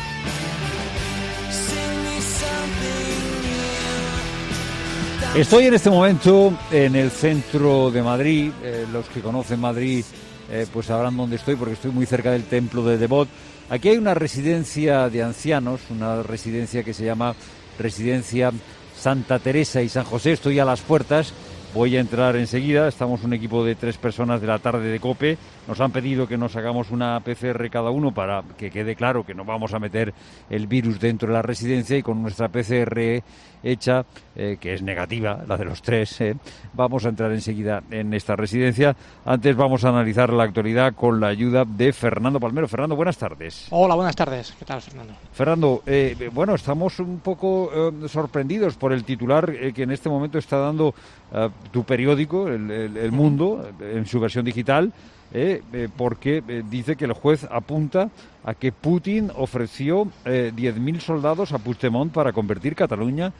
Estoy en este momento en el centro de Madrid. Los que conocen Madrid pues sabrán dónde estoy porque estoy muy cerca del templo de Devot. Aquí hay una residencia de ancianos, una residencia que se llama Residencia Santa Teresa y San José. Estoy a las puertas. Voy a entrar enseguida. Estamos un equipo de 3 personas de la tarde de COPE. Nos han pedido que nos hagamos una PCR cada uno para que quede claro que no vamos a meter el virus dentro de la residencia, y con nuestra PCR hecha, que es negativa, la de los 3, vamos a entrar enseguida en esta residencia. Antes vamos a analizar la actualidad con la ayuda de Fernando Palmero. Fernando, buenas tardes. Hola, buenas tardes. ¿Qué tal, Fernando? Fernando, bueno, estamos un poco sorprendidos por el titular que en este momento está dando tu periódico, El Mundo, en su versión digital, porque dice que el juez apunta a que Putin ofreció 10.000 soldados a Puigdemont para convertir Cataluña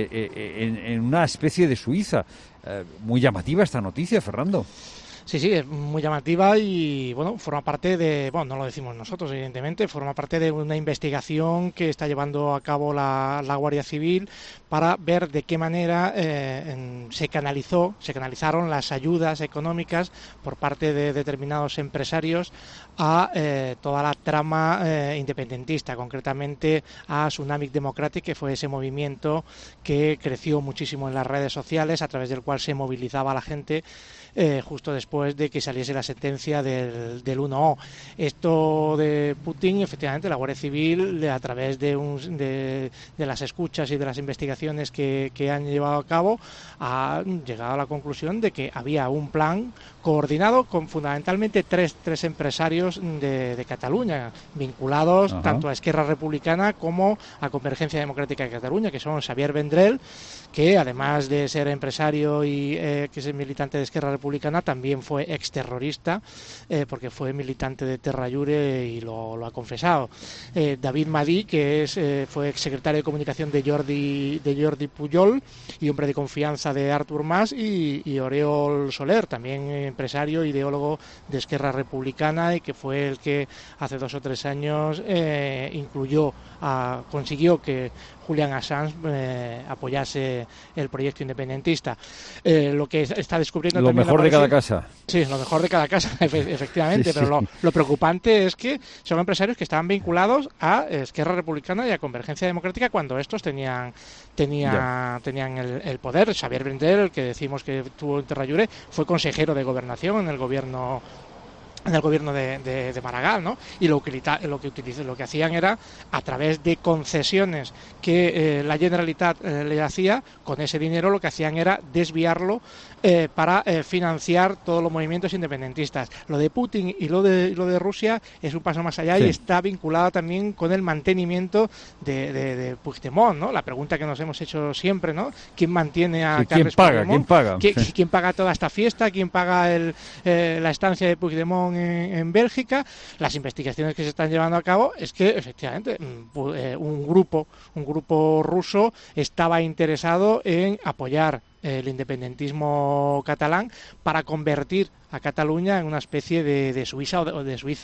en una especie de Suiza. Muy llamativa esta noticia, Fernando. Sí, sí, es muy llamativa y, bueno, forma parte de, bueno, no lo decimos nosotros, evidentemente, forma parte de una investigación que está llevando a cabo la Guardia Civil para ver de qué manera se canalizaron las ayudas económicas por parte de determinados empresarios a toda la trama independentista, concretamente a Tsunami Democratic, que fue ese movimiento que creció muchísimo en las redes sociales, a través del cual se movilizaba la gente justo después de que saliese la sentencia del 1O. Esto de Putin, efectivamente, la Guardia Civil, a través de las escuchas y de las investigaciones que han llevado a cabo, ha llegado a la conclusión de que había un plan coordinado con fundamentalmente tres empresarios de Cataluña, vinculados tanto a Esquerra Republicana como a Convergencia Democrática de Cataluña, que son Xavier Vendrell, que además de ser empresario y que es militante de Esquerra Republicana, también fue exterrorista, porque fue militante de Terra Llure y lo ha confesado. David Madí, que fue exsecretario de comunicación de Jordi Pujol y hombre de confianza de Artur Mas, y Oriol Soler, también empresario, ideólogo de Esquerra Republicana, y que fue el que hace 2 o 3 años consiguió que Julian Assange apoyase el proyecto independentista. Lo que está descubriendo lo también mejor de cada casa. Sí, lo mejor de cada casa, efectivamente, sí, pero sí. Lo preocupante es que son empresarios que estaban vinculados a Esquerra Republicana y a Convergencia Democrática cuando estos tenían el poder. Xavier Brindel, el que decimos que tuvo en Terra Llure, fue consejero de Gobernación en el gobierno de Maragall, ¿no? Y lo que hacían era, a través de concesiones que la Generalitat le hacía, con ese dinero lo que hacían era desviarlo para financiar todos los movimientos independentistas. Lo de Putin y lo de Rusia es un paso más allá, sí. Y está vinculado también con el mantenimiento de Puigdemont, ¿no? La pregunta que nos hemos hecho siempre, ¿no? ¿Quién mantiene a Carles Puigdemont? ¿Quién paga toda esta fiesta? ¿Quién paga la estancia de Puigdemont en Bélgica? Las investigaciones que se están llevando a cabo es que efectivamente un grupo ruso estaba interesado en apoyar el independentismo catalán para convertir a Cataluña en una especie de Suiza o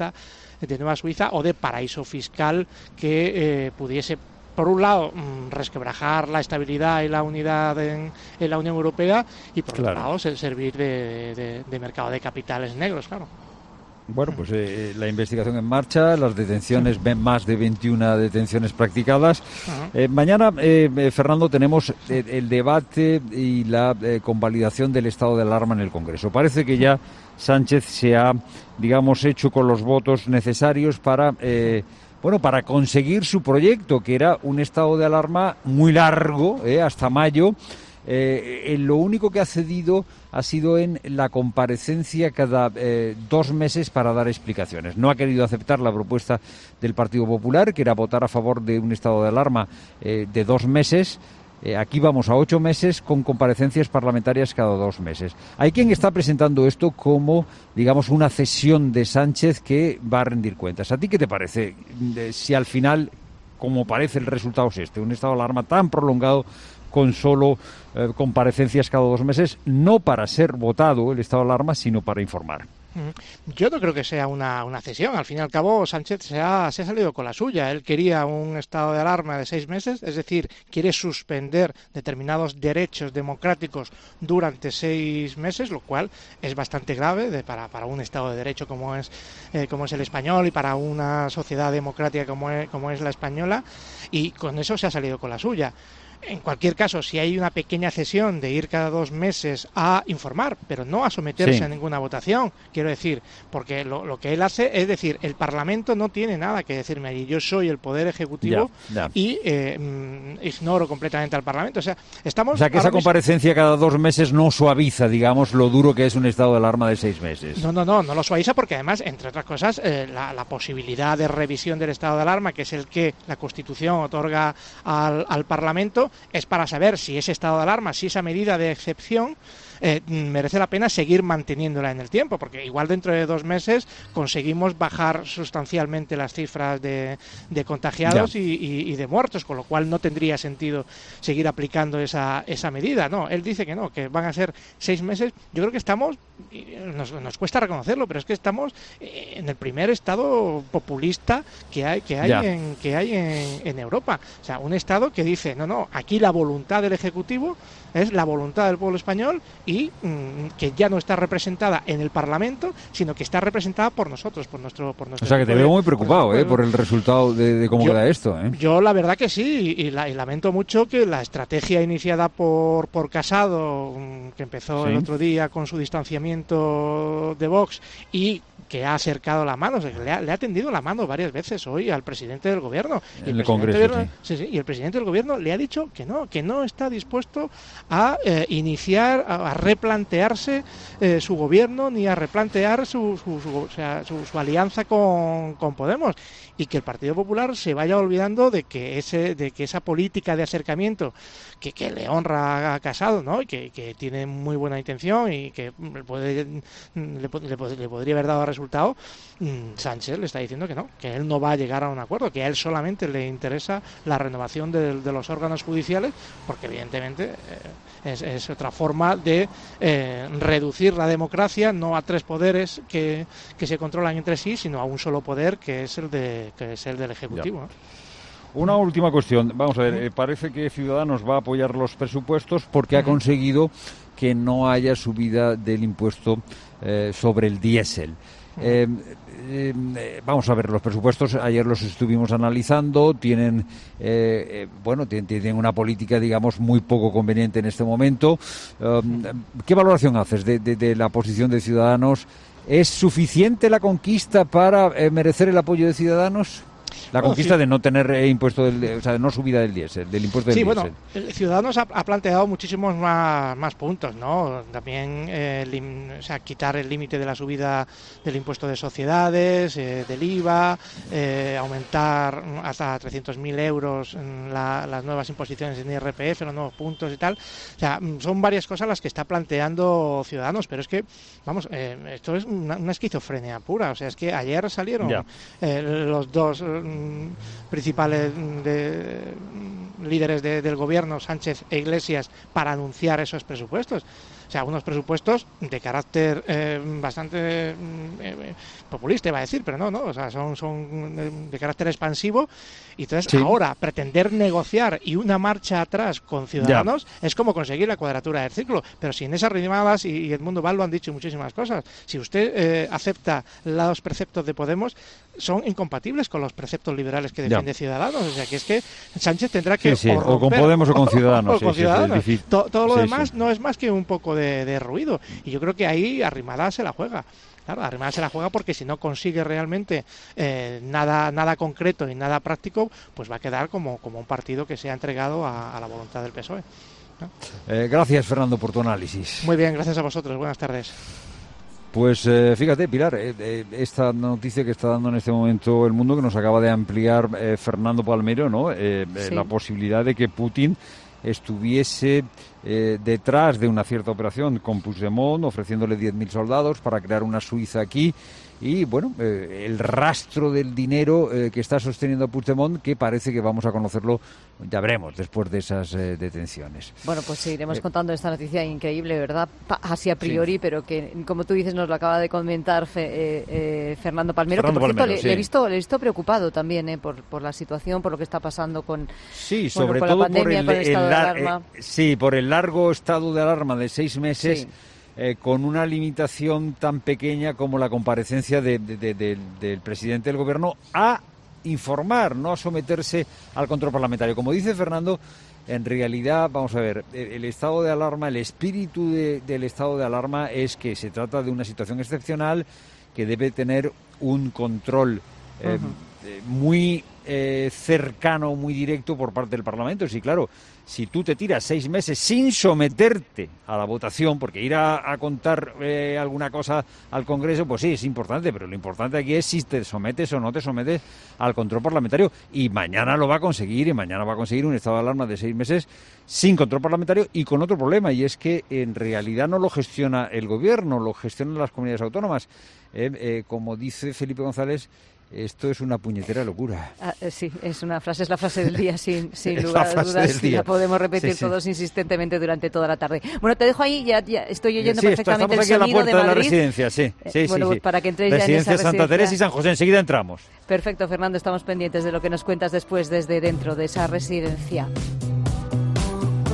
de Nueva Suiza, o de paraíso fiscal que pudiese, por un lado, resquebrajar la estabilidad y la unidad en la Unión Europea, y por otro lado servir de mercado de capitales negros, claro. Bueno, pues la investigación en marcha, las detenciones, más de 21 detenciones practicadas. Mañana, Fernando, tenemos el debate y la convalidación del estado de alarma en el Congreso. Parece que ya Sánchez se ha, hecho con los votos necesarios para conseguir su proyecto, que era un estado de alarma muy largo, hasta mayo. Lo único que ha cedido ha sido en la comparecencia cada 2 meses para dar explicaciones. No ha querido aceptar la propuesta del Partido Popular, que era votar a favor de un estado de alarma de 2 meses. Aquí vamos a 8 meses con comparecencias parlamentarias cada 2 meses. Hay quien está presentando esto como, una cesión de Sánchez que va a rendir cuentas. ¿A ti qué te parece? Si al final, como parece, el resultado es un estado de alarma tan prolongado, con solo comparecencias cada 2 meses, no para ser votado el estado de alarma, sino para informar. Yo no creo que sea una cesión. Al fin y al cabo, Sánchez se ha salido con la suya. Él quería un estado de alarma de 6 meses, es decir, quiere suspender determinados derechos democráticos durante 6 meses, lo cual es bastante grave para un Estado de Derecho como es el español, y para una sociedad democrática como es la española, y con eso se ha salido con la suya. En cualquier caso, si hay una pequeña cesión de ir cada 2 meses a informar, pero no a someterse a ninguna votación, quiero decir, porque lo que él hace es decir, el Parlamento no tiene nada que decirme allí, yo soy el Poder Ejecutivo y ignoro completamente al Parlamento. O sea que esa comparecencia cada 2 meses no suaviza, lo duro que es un estado de alarma de 6 meses. No lo suaviza, porque además, entre otras cosas, la posibilidad de revisión del estado de alarma, que es el que la Constitución otorga al Parlamento, es para saber si ese estado de alarma, si esa medida de excepción merece la pena seguir manteniéndola en el tiempo, porque igual dentro de 2 meses conseguimos bajar sustancialmente las cifras de contagiados y de muertos, con lo cual no tendría sentido seguir aplicando esa medida. No, él dice que no, que van a ser 6 meses. Yo creo que estamos, nos cuesta reconocerlo, pero es que estamos en el primer estado populista que hay en Europa. O sea, un estado que dice, no, aquí la voluntad del Ejecutivo es la voluntad del pueblo español, y que ya no está representada en el Parlamento, sino que está representada por nosotros, por nuestro O sea, que te veo muy preocupado por el resultado de cómo queda esto. Yo la verdad que sí, y lamento mucho que la estrategia iniciada por Casado, que empezó el otro día con su distanciamiento de Vox, y que ha acercado la mano, o sea, que le ha tendido la mano varias veces hoy al presidente del gobierno. Y en el Congreso, y el presidente del gobierno le ha dicho que no está dispuesto a iniciar, a replantearse su gobierno, ni a replantear su alianza con Podemos, y que el Partido Popular se vaya olvidando de que esa política de acercamiento que le honra a Casado, ¿no? Y que tiene muy buena intención y que le podría haber dado resultado, Sánchez le está diciendo que no, que él no va a llegar a un acuerdo, que a él solamente le interesa la renovación de los órganos judiciales, porque evidentemente es otra forma de reducir la democracia, no a 3 poderes que se controlan entre sí, sino a un solo poder, que es el del Ejecutivo, ¿no? Una última cuestión. Vamos a ver, parece que Ciudadanos va a apoyar los presupuestos porque ha conseguido que no haya subida del impuesto sobre el diésel. Vamos a ver, los presupuestos ayer los estuvimos analizando, tienen una política, digamos, muy poco conveniente en este momento. ¿Qué valoración haces de la posición de Ciudadanos? ¿Es suficiente la conquista para merecer el apoyo de Ciudadanos? La conquista de no tener impuesto, de no subida del diésel, del impuesto del diésel. Sí, bueno, Ciudadanos ha planteado muchísimos más puntos, ¿no? También quitar el límite de la subida del impuesto de sociedades, del IVA, aumentar hasta 300.000 euros las nuevas imposiciones en IRPF, los nuevos puntos y tal. O sea, son varias cosas las que está planteando Ciudadanos, pero es que, vamos, esto es una esquizofrenia pura. O sea, es que ayer salieron los dos principales líderes del gobierno, Sánchez e Iglesias, para anunciar esos presupuestos. O sea, unos presupuestos de carácter bastante populista, iba a decir, pero no, o sea, son de carácter expansivo, y entonces ahora pretender negociar y una marcha atrás con Ciudadanos es como conseguir la cuadratura del círculo, pero sin esas rimadas, y Edmundo Val lo han dicho muchísimas cosas. Si usted acepta los preceptos de Podemos, son incompatibles con los preceptos liberales que defiende Ciudadanos. O sea, que es que Sánchez tendrá que o con Podemos o con Ciudadanos. Todo lo demás no es más que un poco de ruido, y yo creo que ahí Arrimada se la juega. Claro, Arrimada se la juega porque si no consigue realmente nada concreto y nada práctico, pues va a quedar como un partido que se ha entregado a la voluntad del PSOE, ¿no? Gracias, Fernando, por tu análisis. Muy bien, gracias a vosotros. Buenas tardes. Pues fíjate, Pilar, esta noticia que está dando en este momento El Mundo, que nos acaba de ampliar Fernando Palmero, ¿no? La posibilidad de que Putin estuviese detrás de una cierta operación con Puigdemont, ofreciéndole 10.000 soldados para crear una Suiza aquí. Y, bueno, el rastro del dinero que está sosteniendo Puigdemont, que parece que vamos a conocerlo, ya veremos, después de esas detenciones. Bueno, pues seguiremos contando esta noticia increíble, ¿verdad? Así a priori, pero que, como tú dices, nos lo acaba de comentar Fernando Palmero, que por cierto le he visto preocupado también por la situación, por lo que está pasando con sobre con todo la pandemia, por con el estado de alarma. Por el largo estado de alarma de 6 meses. Sí. Con una limitación tan pequeña como la comparecencia del presidente del gobierno a informar, no a someterse al control parlamentario. Como dice Fernando, en realidad, vamos a ver, el estado de alarma, el espíritu del estado de alarma es que se trata de una situación excepcional que debe tener un control muy cercano, muy directo por parte del Parlamento. Sí, claro, si tú te tiras 6 meses sin someterte a la votación, porque ir a contar alguna cosa al Congreso, pues sí, es importante, pero lo importante aquí es si te sometes o no te sometes al control parlamentario, y mañana lo va a conseguir, y mañana va a conseguir un estado de alarma de 6 meses sin control parlamentario y con otro problema, y es que en realidad no lo gestiona el Gobierno, lo gestionan las comunidades autónomas. Como dice Felipe González, esto es una puñetera locura. Sí, es la frase del día, sin lugar a dudas. La podemos repetir todos insistentemente durante toda la tarde. Bueno, te dejo ahí, ya estoy oyendo perfectamente el sonido de Madrid. Estamos aquí a la puerta de la residencia, pues para que entréis ya en esa residencia Santa Teresa y San José, enseguida entramos. Perfecto, Fernando, estamos pendientes de lo que nos cuentas después desde dentro de esa residencia.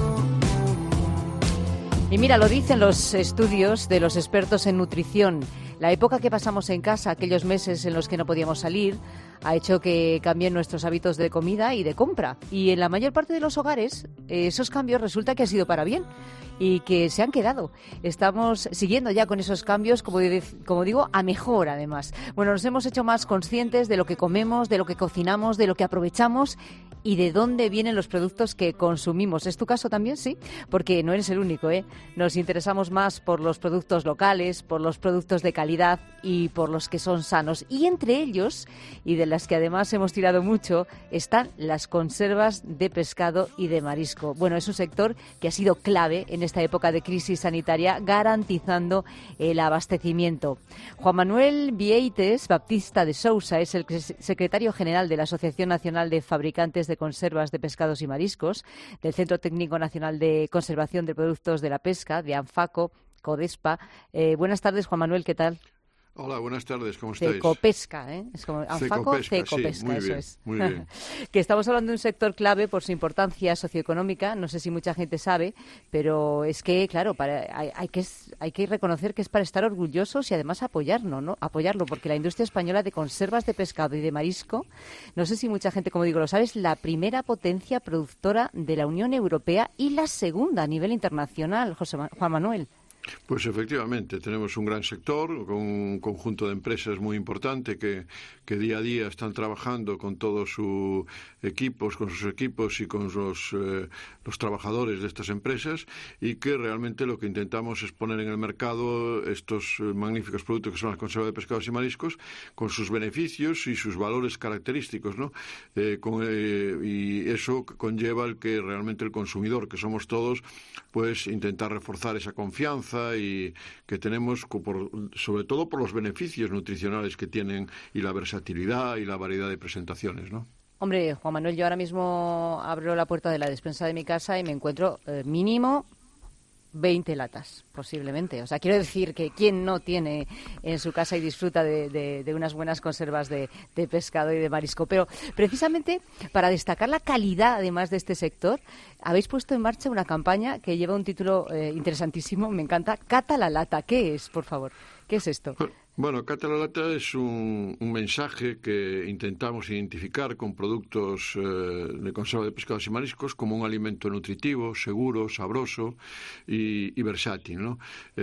Y mira, lo dicen los estudios de los expertos en nutrición. La época que pasamos en casa, aquellos meses en los que no podíamos salir, ha hecho que cambien nuestros hábitos de comida y de compra. Y en la mayor parte de los hogares, esos cambios resulta que ha sido para bien y que se han quedado. Estamos siguiendo ya con esos cambios, como digo, a mejor además. Bueno, nos hemos hecho más conscientes de lo que comemos, de lo que cocinamos, de lo que aprovechamos y de dónde vienen los productos que consumimos. ¿Es tu caso también? Sí, porque no eres el único, ¿eh? Nos interesamos más por los productos locales, por los productos de calidad y por los que son sanos. Y entre ellos, y de las que además hemos tirado mucho, están las conservas de pescado y de marisco. Bueno, es un sector que ha sido clave en esta época de crisis sanitaria, garantizando el abastecimiento. Juan Manuel Vieites Baptista de Sousa es el secretario general de la Asociación Nacional de Fabricantes de Conservas de Pescados y Mariscos, del Centro Técnico Nacional de Conservación de Productos de la Pesca, de ANFACO, CODESPA. Buenas tardes, Juan Manuel, ¿qué tal? Hola, buenas tardes, ¿cómo estáis? Cecopesca, ¿eh? Es como ANFACO, Cecopesca, sí, muy eso bien, es. Muy bien. Que estamos hablando de un sector clave por su importancia socioeconómica, no sé si mucha gente sabe, pero es que, claro, hay que reconocer que es para estar orgullosos y además apoyarlo, ¿no? Apoyarlo, porque la industria española de conservas de pescado y de marisco, no sé si mucha gente, como digo, lo sabe, es la primera potencia productora de la Unión Europea y la segunda a nivel internacional, Juan Manuel. Pues efectivamente, tenemos un gran sector, con un conjunto de empresas muy importante que día a día están trabajando con todos sus equipos y con los trabajadores de estas empresas, y que realmente lo que intentamos es poner en el mercado estos magníficos productos que son las conservas de pescados y mariscos, con sus beneficios y sus valores característicos, ¿no? Y eso conlleva el que realmente el consumidor, que somos todos, pues intentar reforzar esa confianza y que tenemos, sobre todo por los beneficios nutricionales que tienen y la versatilidad y la variedad de presentaciones, ¿no? Hombre, Juan Manuel, yo ahora mismo abro la puerta de la despensa de mi casa y me encuentro mínimo 20 latas, posiblemente. O sea, quiero decir que quién no tiene en su casa y disfruta de unas buenas conservas de pescado y de marisco. Pero precisamente para destacar la calidad, además de este sector, habéis puesto en marcha una campaña que lleva un título interesantísimo, me encanta, Cata la lata. ¿Qué es, por favor? ¿Qué es esto? Bueno, Cata la lata es un mensaje que intentamos identificar con productos de conserva de pescados y mariscos como un alimento nutritivo, seguro, sabroso y versátil, ¿no?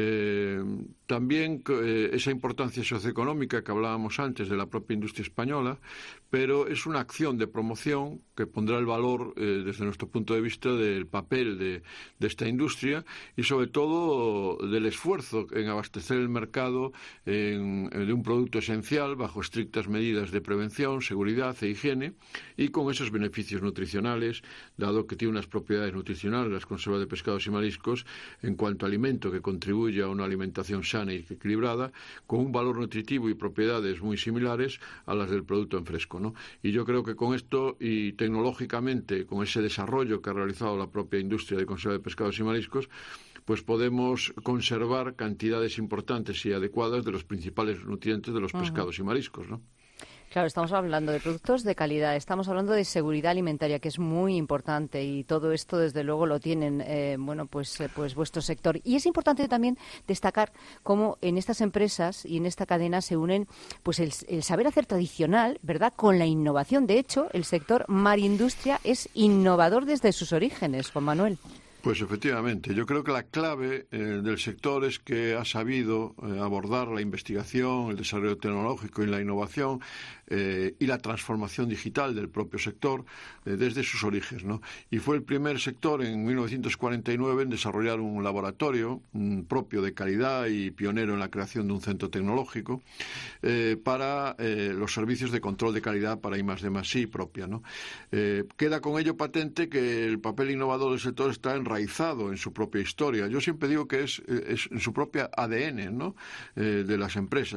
También esa importancia socioeconómica que hablábamos antes de la propia industria española, pero es una acción de promoción que pondrá el valor, desde nuestro punto de vista, del papel de esta industria y sobre todo del esfuerzo en abastecer el mercado de un producto esencial bajo estrictas medidas de prevención, seguridad e higiene, y con esos beneficios nutricionales, dado que tiene unas propiedades nutricionales las conservas de pescados y mariscos en cuanto a alimento que contribuye a una alimentación sana y equilibrada, con un valor nutritivo y propiedades muy similares a las del producto en fresco, ¿no? Y yo creo que con esto y tecnológicamente, con ese desarrollo que ha realizado la propia industria de conserva de pescados y mariscos, pues podemos conservar cantidades importantes y adecuadas de los principales nutrientes de los pescados y mariscos, ¿no? Claro, estamos hablando de productos de calidad, estamos hablando de seguridad alimentaria, que es muy importante, y todo esto, desde luego, lo tienen, pues vuestro sector. Y es importante también destacar cómo en estas empresas y en esta cadena se unen, pues el saber hacer tradicional, ¿verdad?, con la innovación. De hecho, el sector marindustria es innovador desde sus orígenes, Juan Manuel. Pues efectivamente, yo creo que la clave del sector es que ha sabido abordar la investigación, el desarrollo tecnológico y la innovación y la transformación digital del propio sector desde sus orígenes, ¿no? Y fue el primer sector en 1949 en desarrollar un laboratorio propio de calidad y pionero en la creación de un centro tecnológico para los servicios de control de calidad para I+D+I propia, ¿no? Queda con ello patente que el papel innovador del sector está enraizado en su propia historia. Yo siempre digo que es en su propia ADN, ¿no?, de las empresas.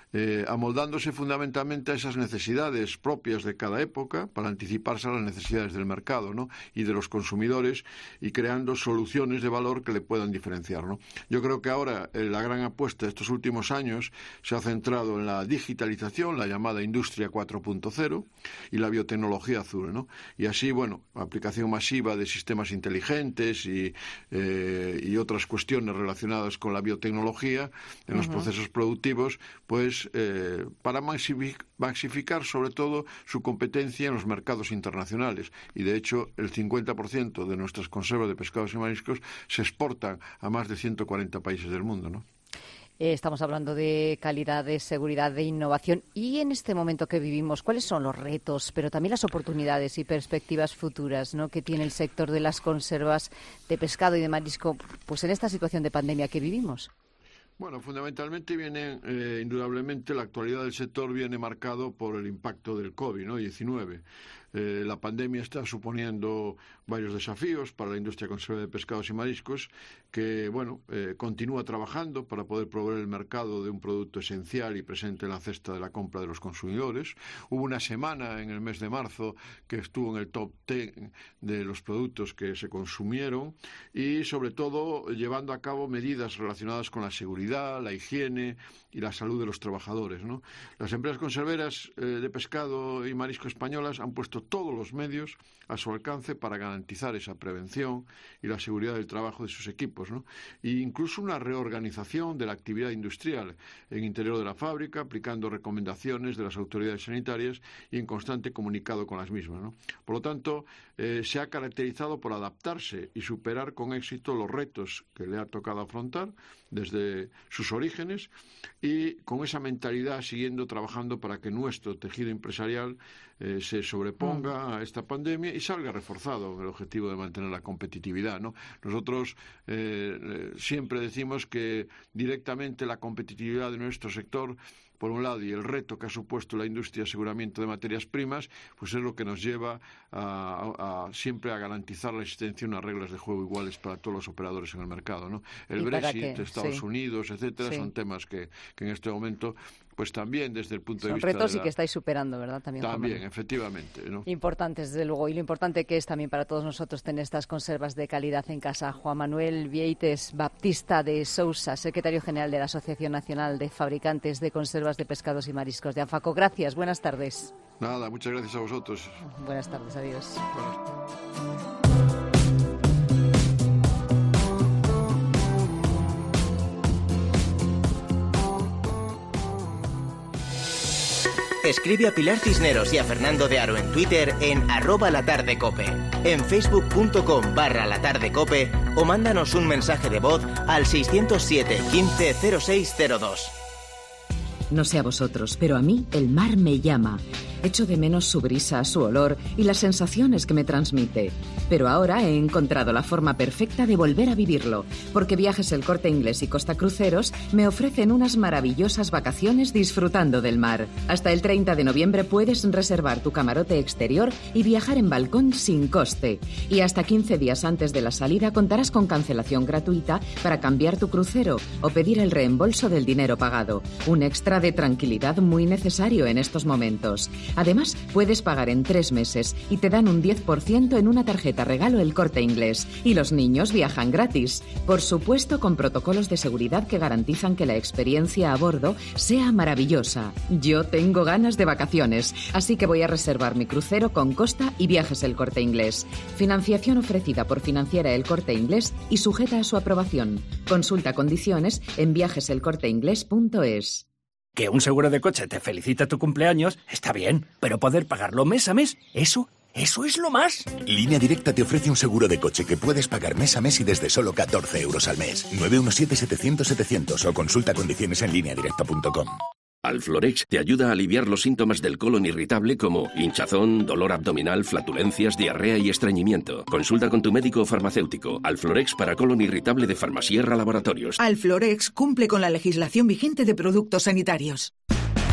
amoldándose fundamentalmente a esas necesidades propias de cada época para anticiparse a las necesidades del mercado, ¿no?, y de los consumidores, y creando soluciones de valor que le puedan diferenciar, ¿no? Yo creo que ahora la gran apuesta de estos últimos años se ha centrado en la digitalización, la llamada Industria 4.0 y la biotecnología azul, ¿no? Y así, bueno, aplicación masiva de sistemas inteligentes y otras cuestiones relacionadas con la biotecnología en los procesos productivos, pues para maxificar sobre todo su competencia en los mercados internacionales. Y de hecho el 50% de nuestras conservas de pescados y mariscos se exportan a más de 140 países del mundo, ¿no? Estamos hablando de calidad, de seguridad, de innovación. Y en este momento que vivimos, ¿cuáles son los retos, pero también las oportunidades y perspectivas futuras, ¿no?, que tiene el sector de las conservas de pescado y de marisco, pues en esta situación de pandemia que vivimos? Bueno, fundamentalmente indudablemente la actualidad del sector viene marcado por el impacto del COVID-19. La pandemia está suponiendo varios desafíos para la industria conserva de pescados y mariscos, que, bueno, continúa trabajando para poder proveer el mercado de un producto esencial y presente en la cesta de la compra de los consumidores. Hubo una semana en el mes de marzo que estuvo en el top 10 de los productos que se consumieron y, sobre todo, llevando a cabo medidas relacionadas con la seguridad, la higiene y la salud de los trabajadores, ¿no? Las empresas conserveras de pescado y marisco españolas han puesto todos los medios a su alcance para garantizar esa prevención y la seguridad del trabajo de sus equipos, ¿no? E incluso una reorganización de la actividad industrial en interior de la fábrica, aplicando recomendaciones de las autoridades sanitarias y en constante comunicado con las mismas, ¿no? Por lo tanto, se ha caracterizado por adaptarse y superar con éxito los retos que le ha tocado afrontar desde sus orígenes, y con esa mentalidad siguiendo trabajando para que nuestro tejido empresarial se sobreponga a esta pandemia y salga reforzado en el objetivo de mantener la competitividad, ¿no? Nosotros siempre decimos que directamente la competitividad de nuestro sector, por un lado, y el reto que ha supuesto la industria de aseguramiento de materias primas, pues es lo que nos lleva siempre a garantizar la existencia de unas reglas de juego iguales para todos los operadores en el mercado, ¿no? El Brexit, Estados Unidos, etcétera, son temas que en este momento, pues también desde el punto de vista... Son retos y que estáis superando, ¿verdad? También, efectivamente, ¿no? Importantes, desde luego, y lo importante que es también para todos nosotros tener estas conservas de calidad en casa. Juan Manuel Vieites Baptista de Sousa, secretario general de la Asociación Nacional de Fabricantes de Conservas de Pescados y Mariscos de ANFACO. Gracias, buenas tardes. Nada, muchas gracias a vosotros. Buenas tardes, adiós. Escribe a Pilar Cisneros y a Fernando de Aro en Twitter en @latardecope, en facebook.com/latardecope o mándanos un mensaje de voz al 607 15 0602. No sé a vosotros, pero a mí el mar me llama. Echo de menos su brisa, su olor y las sensaciones que me transmite. Pero ahora he encontrado la forma perfecta de volver a vivirlo, porque Viajes El Corte Inglés y Costa Cruceros me ofrecen unas maravillosas vacaciones disfrutando del mar. Hasta el 30 de noviembre puedes reservar tu camarote exterior y viajar en balcón sin coste. Y hasta 15 días antes de la salida contarás con cancelación gratuita para cambiar tu crucero o pedir el reembolso del dinero pagado. Un extra de tranquilidad muy necesario en estos momentos. Además, puedes pagar en 3 meses y te dan un 10% en una tarjeta regalo El Corte Inglés. Y los niños viajan gratis. Por supuesto, con protocolos de seguridad que garantizan que la experiencia a bordo sea maravillosa. Yo tengo ganas de vacaciones, así que voy a reservar mi crucero con Costa y Viajes El Corte Inglés. Financiación ofrecida por Financiera El Corte Inglés y sujeta a su aprobación. Consulta condiciones en viajeselcorteinglés.es. Que un seguro de coche te felicite tu cumpleaños está bien, pero poder pagarlo mes a mes, eso es lo más. Línea Directa te ofrece un seguro de coche que puedes pagar mes a mes y desde solo 14 euros al mes. 917-700-700 o consulta condiciones en lineadirecta.com. Alflorex te ayuda a aliviar los síntomas del colon irritable como hinchazón, dolor abdominal, flatulencias, diarrea y estreñimiento. Consulta con tu médico o farmacéutico. Alflorex para colon irritable de Farmasierra Laboratorios. Alflorex cumple con la legislación vigente de productos sanitarios.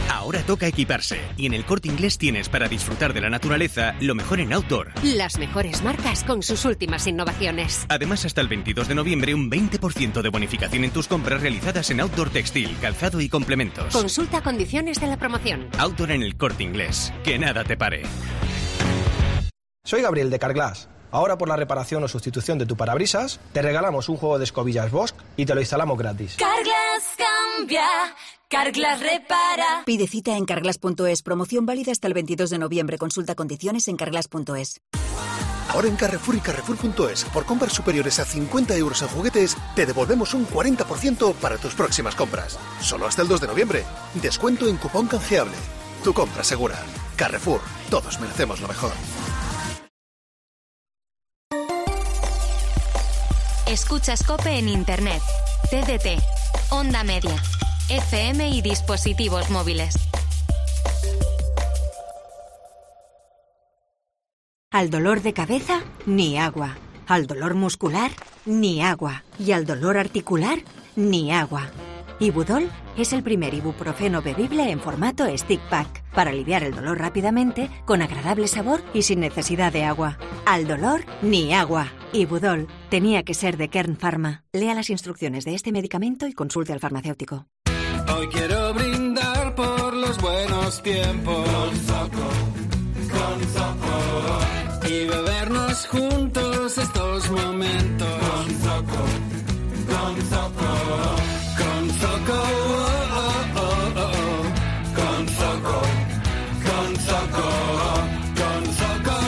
Ahora toca equiparse y en el Corte Inglés tienes para disfrutar de la naturaleza lo mejor en outdoor. Las mejores marcas con sus últimas innovaciones. Además, hasta el 22 de noviembre un 20% de bonificación en tus compras realizadas en outdoor textil, calzado y complementos. Consulta condiciones de la promoción. Outdoor en el Corte Inglés. Que nada te pare. Soy Gabriel de Carglass. Ahora por la reparación o sustitución de tu parabrisas, te regalamos un juego de escobillas Bosch y te lo instalamos gratis. Carglass cambia, Carglass repara. Pide cita en carglass.es. Promoción válida hasta el 22 de noviembre. Consulta condiciones en carglass.es. Ahora en Carrefour y Carrefour.es, por compras superiores a 50 euros en juguetes, te devolvemos un 40% para tus próximas compras. Solo hasta el 2 de noviembre. Descuento en cupón canjeable. Tu compra segura. Carrefour. Todos merecemos lo mejor. Escuchas COPE en Internet, TDT, Onda Media, FM y dispositivos móviles. Al dolor de cabeza, ni agua. Al dolor muscular, ni agua. Y al dolor articular, ni agua. Ibudol es el primer ibuprofeno bebible en formato stick pack para aliviar el dolor rápidamente, con agradable sabor y sin necesidad de agua. Al dolor, ni agua. Ibudol tenía que ser de Kern Pharma. Lea las instrucciones de este medicamento y consulte al farmacéutico. Hoy quiero brindar por los buenos tiempos con Zoco y bebernos juntos estos momentos con Zoco, con Zoco, con Zoco, con Zoco, con Zoco, con Zoco,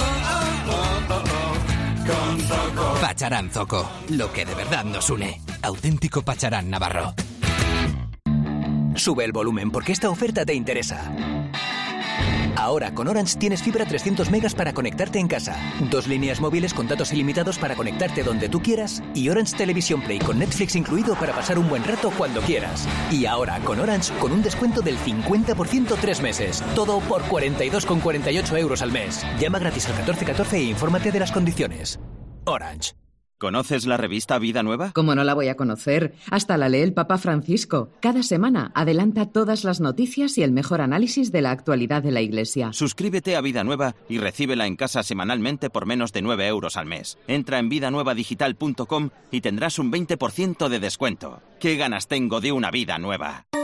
con Zoco. Pacharán Zoco, lo que de verdad nos une. Auténtico Pacharán Navarro. Sube el volumen porque esta oferta te interesa. Ahora con Orange tienes fibra 300 megas para conectarte en casa, 2 líneas móviles con datos ilimitados para conectarte donde tú quieras y Orange Televisión Play con Netflix incluido para pasar un buen rato cuando quieras. Y ahora con Orange con un descuento del 50% 3 meses. Todo por 42,48 euros al mes. Llama gratis al 1414 e infórmate de las condiciones. Orange. ¿Conoces la revista Vida Nueva? ¿Cómo no la voy a conocer? Hasta la lee el Papa Francisco. Cada semana adelanta todas las noticias y el mejor análisis de la actualidad de la Iglesia. Suscríbete a Vida Nueva y recíbela en casa semanalmente por menos de 9 euros al mes. Entra en vidanuevadigital.com y tendrás un 20% de descuento. ¿Qué ganas tengo de una vida nueva?